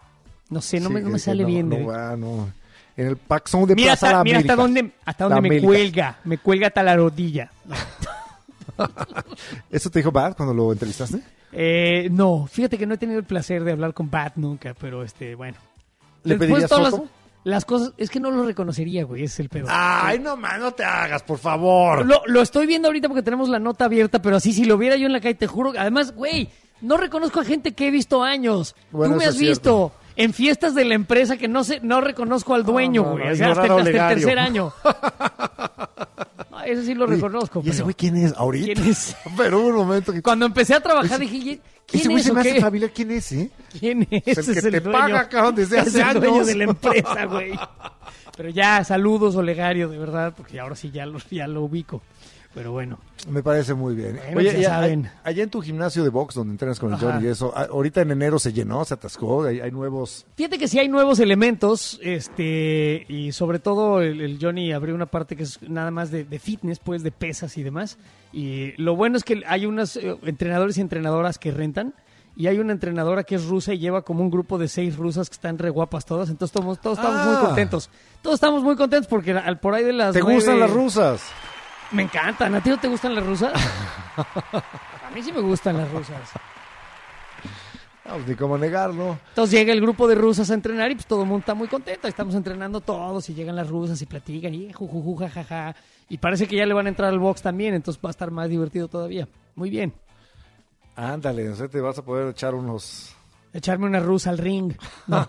No sé, no, Sí, me, no me que- sale que no, bien. No, de- va, no. En el Paxón de Mira, Plaza hasta, de mira hasta América. dónde, hasta La dónde me América. cuelga. Me cuelga hasta la rodilla. ¿Eso te dijo Bad cuando lo entrevistaste? Eh, no, fíjate que no he tenido el placer de hablar con Bat nunca, pero este, bueno. ¿Le Después pedirías todas foto? Las, las cosas, es que no lo reconocería, güey, ese es el pedo. Ay, no, man, no te hagas, por favor. Lo, lo estoy viendo ahorita porque tenemos la nota abierta, pero así, si lo viera yo en la calle, te juro. Además, güey, no reconozco a gente que he visto años. Bueno, Tú me eso has es visto en fiestas de la empresa que no sé, no reconozco al dueño, no, güey. no, o sea, hasta, ignorar a hasta el Olegario. tercer año. Ah, Eso sí lo Oye, reconozco. ¿Y ese pero- güey quién es? ¿Ahorita? ¿Quién es? Pero un momento. Que... Cuando empecé a trabajar Ese- dije, ¿quién Ese güey es se o me hace qué? familiar. ¿Quién es, eh? ¿Quién es? Es el Ese que es te dueño. paga, cabrón, desde Es hace el dueño años. de la empresa, güey. Pero ya, saludos, Olegario, de verdad, porque ahora sí ya lo, ya lo ubico. Pero bueno. Me parece muy bien. Bueno, Oye, ya y a- saben. allá en tu gimnasio de box donde entrenas con el Ajá. Johnny y eso, a- ahorita en enero se llenó, se atascó, hay, hay nuevos... Fíjate que sí hay nuevos elementos, este, y sobre todo el, el Johnny abrió una parte que es nada más de, de fitness, pues, de pesas y demás. Y lo bueno es que hay unos eh, entrenadores y entrenadoras que rentan, y hay una entrenadora que es rusa y lleva como un grupo de seis rusas que están re guapas todas, entonces todos, todos estamos Ah. muy contentos. Todos estamos muy contentos porque al, por ahí de las ¿Te nueve- gustan las rusas? Me encantan. ¿A ti no te gustan las rusas? A mí sí me gustan las rusas. No, pues ni cómo negarlo. Entonces llega el grupo de rusas a entrenar y pues todo el mundo está muy contento. Estamos entrenando todos y llegan las rusas y platican y jujuju, jajaja. Y parece que ya le van a entrar al box también, entonces va a estar más divertido todavía. Muy bien. Ándale, no sé, te vas a poder echar unos... Echarme una rusa al ring. No.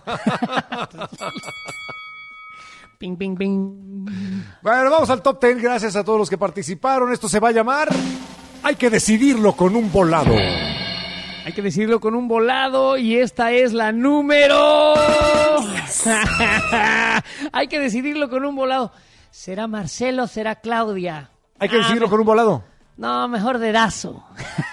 Ping, ping, ping. Bueno, vamos al top ten. Gracias a todos los que participaron. Esto se va a llamar... Hay que decidirlo con un volado. Hay que decirlo con un volado y esta es la número... Hay que decidirlo con un volado. ¿Será Marcelo o será Claudia? Hay que Ah, decidirlo me- con un volado. No, mejor dedazo.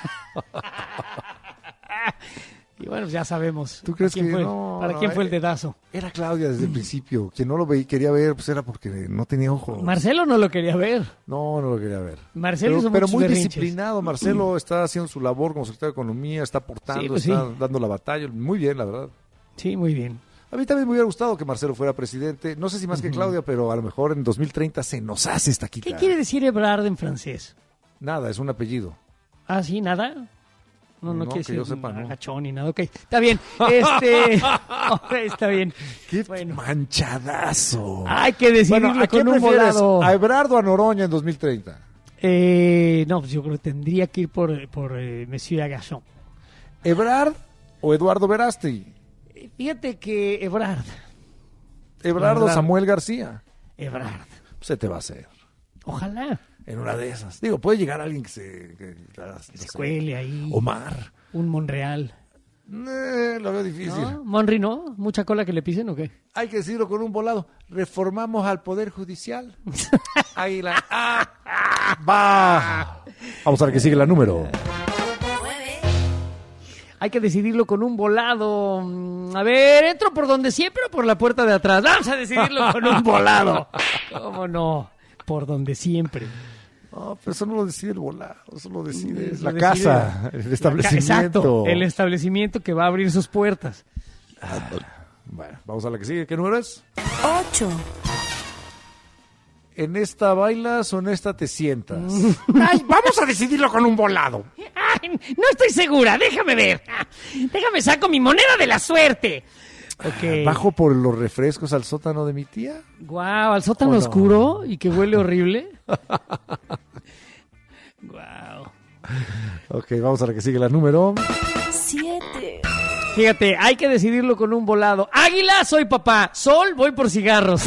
Y bueno, ya sabemos. ¿Tú crees ¿Para quién que fue? no? ¿Para quién fue el dedazo? Era Claudia desde el principio. Quien no lo veía, quería ver, pues era porque no tenía ojos. Marcelo no lo quería ver. No, no lo quería ver. Marcelo pero, hizo pero muchos muy berrinches. disciplinado. Marcelo está haciendo su labor como secretario de Economía, está aportando, Sí, pues está sí. dando la batalla. Muy bien, la verdad. Sí, muy bien. A mí también me hubiera gustado que Marcelo fuera presidente. No sé si más que Claudia, pero a lo mejor en dos mil treinta se nos hace esta quita. ¿Qué quiere decir Ebrard en francés? Nada, es un apellido. Ah, sí, nada. No, no, No, quiere que decir yo sepa, no. agachón ni nada. Ok, está bien. Este, ok, está bien. ¡Qué manchadazo! Hay que decidirlo Bueno, ¿a quién con un prefieres? volado. ¿A Ebrard o a Noroña en dos mil treinta? Eh, no, pues yo creo que tendría que ir por, por eh, Monsieur Agachón. ¿Ebrard o Eduardo Verástegui? Fíjate que Ebrard. ¿Ebrard o Ebrard. Samuel García? Ebrard. Se te va a hacer. Ojalá. En una de esas. Digo, puede llegar alguien que se... Que, no Se sé, cuele ahí. Omar. Un Monreal. Eh, lo veo difícil. ¿No? Monri, ¿no? ¿Mucha cola que le pisen o qué? Hay que decirlo con un volado. Reformamos al Poder Judicial. Ahí la... ¡Ah! ¡Va! Vamos a ver que sigue la número. Hay que decidirlo con un volado. Mm, A ver, ¿entro por donde siempre o por la puerta de atrás? Vamos a decidirlo con un volado. ¿Cómo no? Por donde siempre. No, pero eso no lo decide el volado. Eso lo decide Eso la decide casa, la- el la establecimiento. ca- Exacto, el establecimiento que va a abrir sus puertas. Bueno, vamos a la que sigue. ¿Qué número es? Ocho. ¿En esta bailas o en esta te sientas? Ay, vamos a decidirlo con un volado. Ay, no estoy segura, déjame ver. Déjame saco mi moneda de la suerte. Ok. ¿Bajo por los refrescos al sótano de mi tía? Guau, al sótano ¿O no? oscuro y que huele horrible. Guau. Ok, vamos a la que sigue la número. Siete. Fíjate, hay que decidirlo con un volado. Águila, soy papá. Sol, voy por cigarros.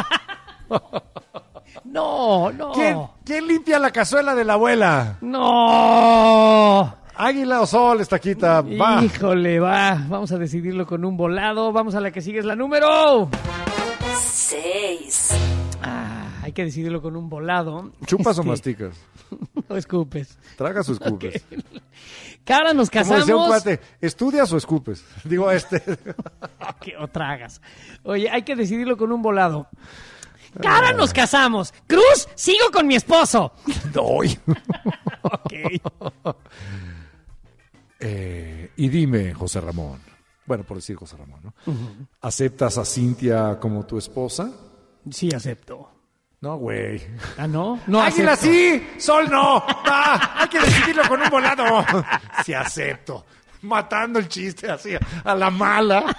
No, no. ¿Quién, quién limpia la cazuela de la abuela? No. Águila o sol, estaquita. Va. Híjole, va. Vamos a decidirlo con un volado. Vamos a la que sigue, es la número. Seis. Ah, hay que decidirlo con un volado. ¿Chupas o Este, masticas? No escupes. ¿Tragas o escupes? Cara, nos Como casamos. decía un cuate, ¿estudias o escupes? Digo, este... Que- o tragas. Oye, hay que decidirlo con un volado. Cara, nos casamos. Cruz, sigo con mi esposo. Doy. Ok. Eh, y dime, José Ramón. Bueno, por decir José Ramón, ¿no? Uh-huh. ¿Aceptas a Cintia como tu esposa? Sí, acepto. No, güey. ¿Ah, no? No Águila acepto. sí, Sol no. Ah, hay que decidirlo con un volado. Sí acepto. Matando el chiste así a la mala.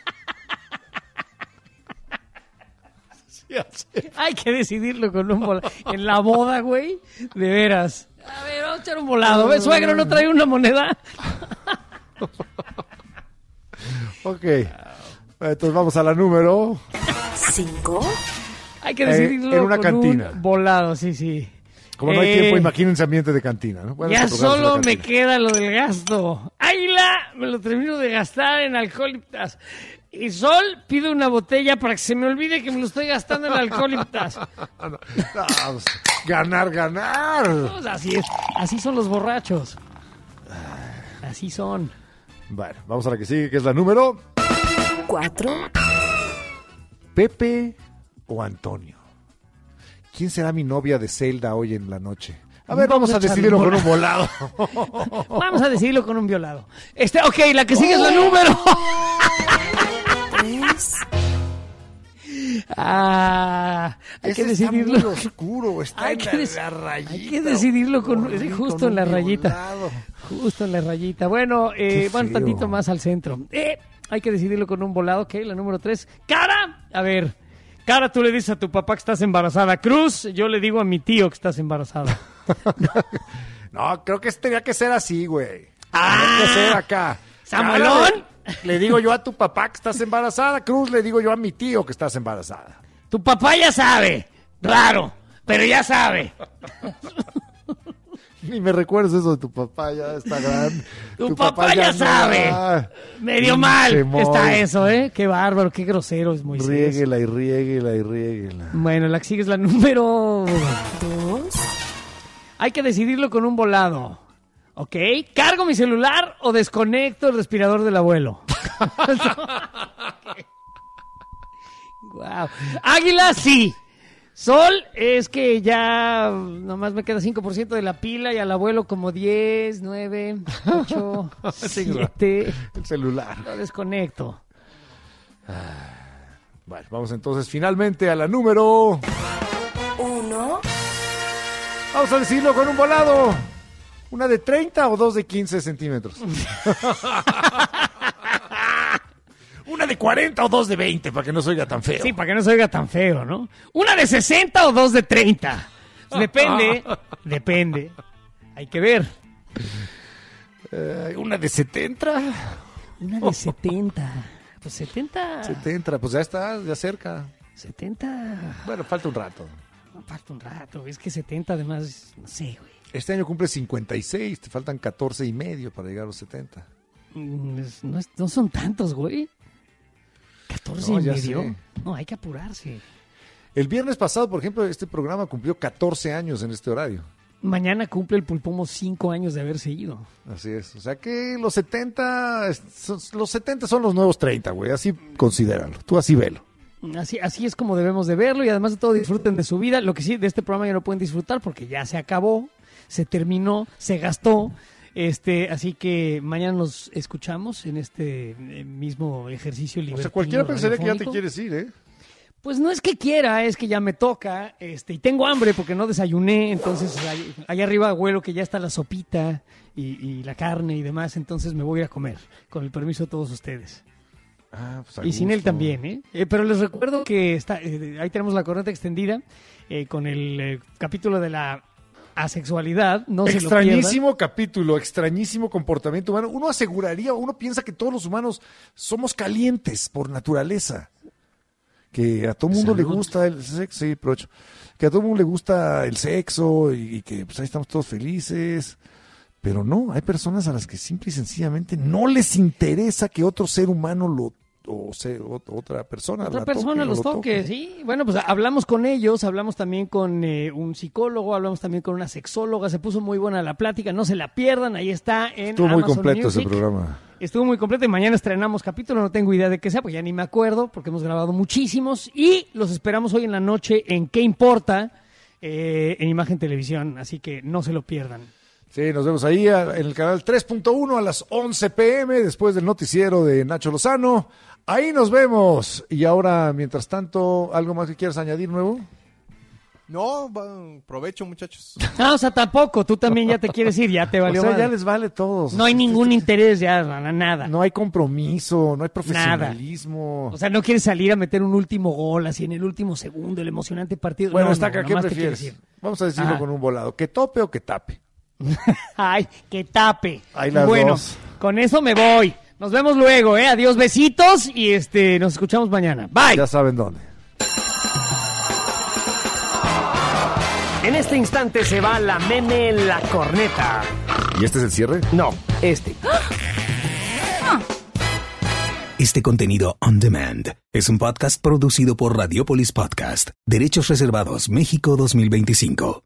Sí acepto. Hay que decidirlo con un volado. En la boda, güey, de veras. A ver, vamos a echar un volado. ¿Ves, suegro, no trae una moneda? Ok. Entonces vamos a la número... ¿Cinco? Hay que decidirlo Eh, en una con cantina. un volado, sí, sí. Como no hay Eh, tiempo, imagínense ambiente de cantina, ¿no? Bueno, ya este programa es solo una me cantina. queda lo del gasto. Águila, me lo termino de gastar en alcohólicas. Y Sol, pido una botella para que se me olvide que me lo estoy gastando en alcohólicas. No, no, pues, ganar, ganar. Pues así es, así son los borrachos. Así son. Bueno, vamos a la que sigue, que es la número... Cuatro. ¿Pepe o Antonio? ¿Quién será mi novia de Zelda hoy en la noche? A ver, vamos, Vamos a a decidirlo con echarle un volado. Vamos a decidirlo con un violado. Este, ok, la que sigue es la número. Tres. Ah, hay Ese que está decidirlo. muy oscuro, está Hay en que la, des- la rayita. Hay que decidirlo con, sí, Con justo un en la rayita. violado. Justo en la rayita. Bueno, eh, Qué van feo. tantito más al centro. Eh, hay que decidirlo con un volado, ok, la número tres. Cara, a ver. Cara, tú le dices a tu papá que estás embarazada. Cruz, yo le digo a mi tío que estás embarazada. No, creo que tenía que ser así, güey. Ah, tenía que ser acá. ¿Samuelón? Cara, Le, le digo yo a tu papá que estás embarazada. Cruz, le digo yo a mi tío que estás embarazada. Tu papá ya sabe. Raro, pero ya sabe. Ni me recuerdes eso de tu papá, ya está grande. Tu, papá, ya no sabe. va. Medio mal Pinche Moy. está eso, ¿eh? Qué bárbaro, qué grosero es Moisés. Riéguela y riéguela y riéguela. Bueno, la que sigue es la número Dos. Hay que decidirlo con un volado. ¿Ok? ¿Cargo mi celular o desconecto el respirador del abuelo? Wow. Águila, sí. Sol, es que ya nomás me queda cinco por ciento de la pila y al abuelo como diez, nueve, ocho, siete. El celular. Lo desconecto. Bueno, vamos entonces finalmente a la número... Uno. Vamos a decirlo con un volado. ¿Una de treinta o dos de quince centímetros? Una de cuarenta o dos de veinte, para que no se oiga tan feo. Sí, para que no se oiga tan feo, ¿no? ¿Una de sesenta o dos de treinta? Depende, depende. Hay que ver. Eh, ¿Una de setenta? Una de setenta. Pues setenta. setenta, pues ya está, ya cerca. setenta. Bueno, falta un rato. No, falta un rato. Es que setenta además, no sé, güey. Este año cumple cincuenta y seis, te faltan catorce y medio para llegar a los setenta. Mm, es- No, es- no son tantos, güey. catorce No, y ya medio. sé. No, hay que apurarse. El viernes pasado, por ejemplo, este programa cumplió catorce años en este horario. Mañana cumple el Pulpomo cinco años de haberse ido. Así es. O sea que los setenta, es- son- los setenta son los nuevos treinta, güey. Así considéralo. Tú así velo. Así, así es como debemos de verlo y además de todo disfruten de su vida. Lo que sí, de este programa ya no pueden disfrutar porque ya se acabó, se terminó, se gastó. Este, así que mañana nos escuchamos en este eh, mismo ejercicio O libertino sea, cualquiera pensaría que ya te radiofónico. quieres ir, ¿eh? Pues no es que quiera, es que ya me toca, este, y tengo hambre porque no desayuné, entonces ahí- allá arriba huelo que ya está la sopita y, y la carne y demás, entonces me voy a ir a comer, con el permiso de todos ustedes. Ah, pues a Y sin él gusto. también, ¿eh? Eh, Pero les recuerdo que está, eh, ahí tenemos la corneta extendida eh, con el eh, capítulo de la asexualidad, no se lo pierdan. Extrañísimo capítulo, extrañísimo comportamiento humano. Uno aseguraría, uno piensa que todos los humanos somos calientes por naturaleza. Que a todo mundo le Salud. gusta el sexo, sí, provecho. Que a todo mundo le gusta el sexo y, y que pues ahí estamos todos felices. Pero no, hay personas a las que simple y sencillamente no les interesa que otro ser humano lo o sea, ot- otra persona Otra la persona toque o los lo toque, sí. Bueno, pues hablamos con ellos, hablamos también con eh, un psicólogo, hablamos también con una sexóloga, se puso muy buena la plática, no se la pierdan, ahí está en Estuvo muy Amazon completo ese Music. programa. Estuvo muy completo y mañana estrenamos capítulo, no tengo idea de qué sea, pues ya ni me acuerdo, porque hemos grabado muchísimos y los esperamos hoy en la noche en ¿Qué importa? Eh, en Imagen Televisión, así que no se lo pierdan. Sí, nos vemos ahí en el canal tres punto uno a las once pe eme, después del noticiero de Nacho Lozano. Ahí nos vemos. Y ahora, mientras tanto, ¿algo más que quieras añadir nuevo? No, va, provecho, muchachos. No, o sea, tampoco. Tú también ya te quieres ir, ya te valió. O sea, madre. ya les vale todos. No hay ningún interés ya, nada. No hay compromiso, no hay profesionalismo. Nada. O sea, no quieres salir a meter un último gol así en el último segundo, el emocionante partido. Bueno, no, está no, acá, ¿qué nomás te prefieres? quieres ir. Vamos a decirlo Ajá. con un volado. ¿Que tope o que tape? Ay, que tape. Ahí las bueno, dos. Con eso me voy. Nos vemos luego, ¿eh? Adiós, besitos y este nos escuchamos mañana. Bye. Ya saben dónde. En este instante se va la meme en la corneta. ¿Y este es el cierre? No, este. Este contenido on demand es un podcast producido por Radiopolis Podcast, Derechos Reservados México dos mil veinticinco.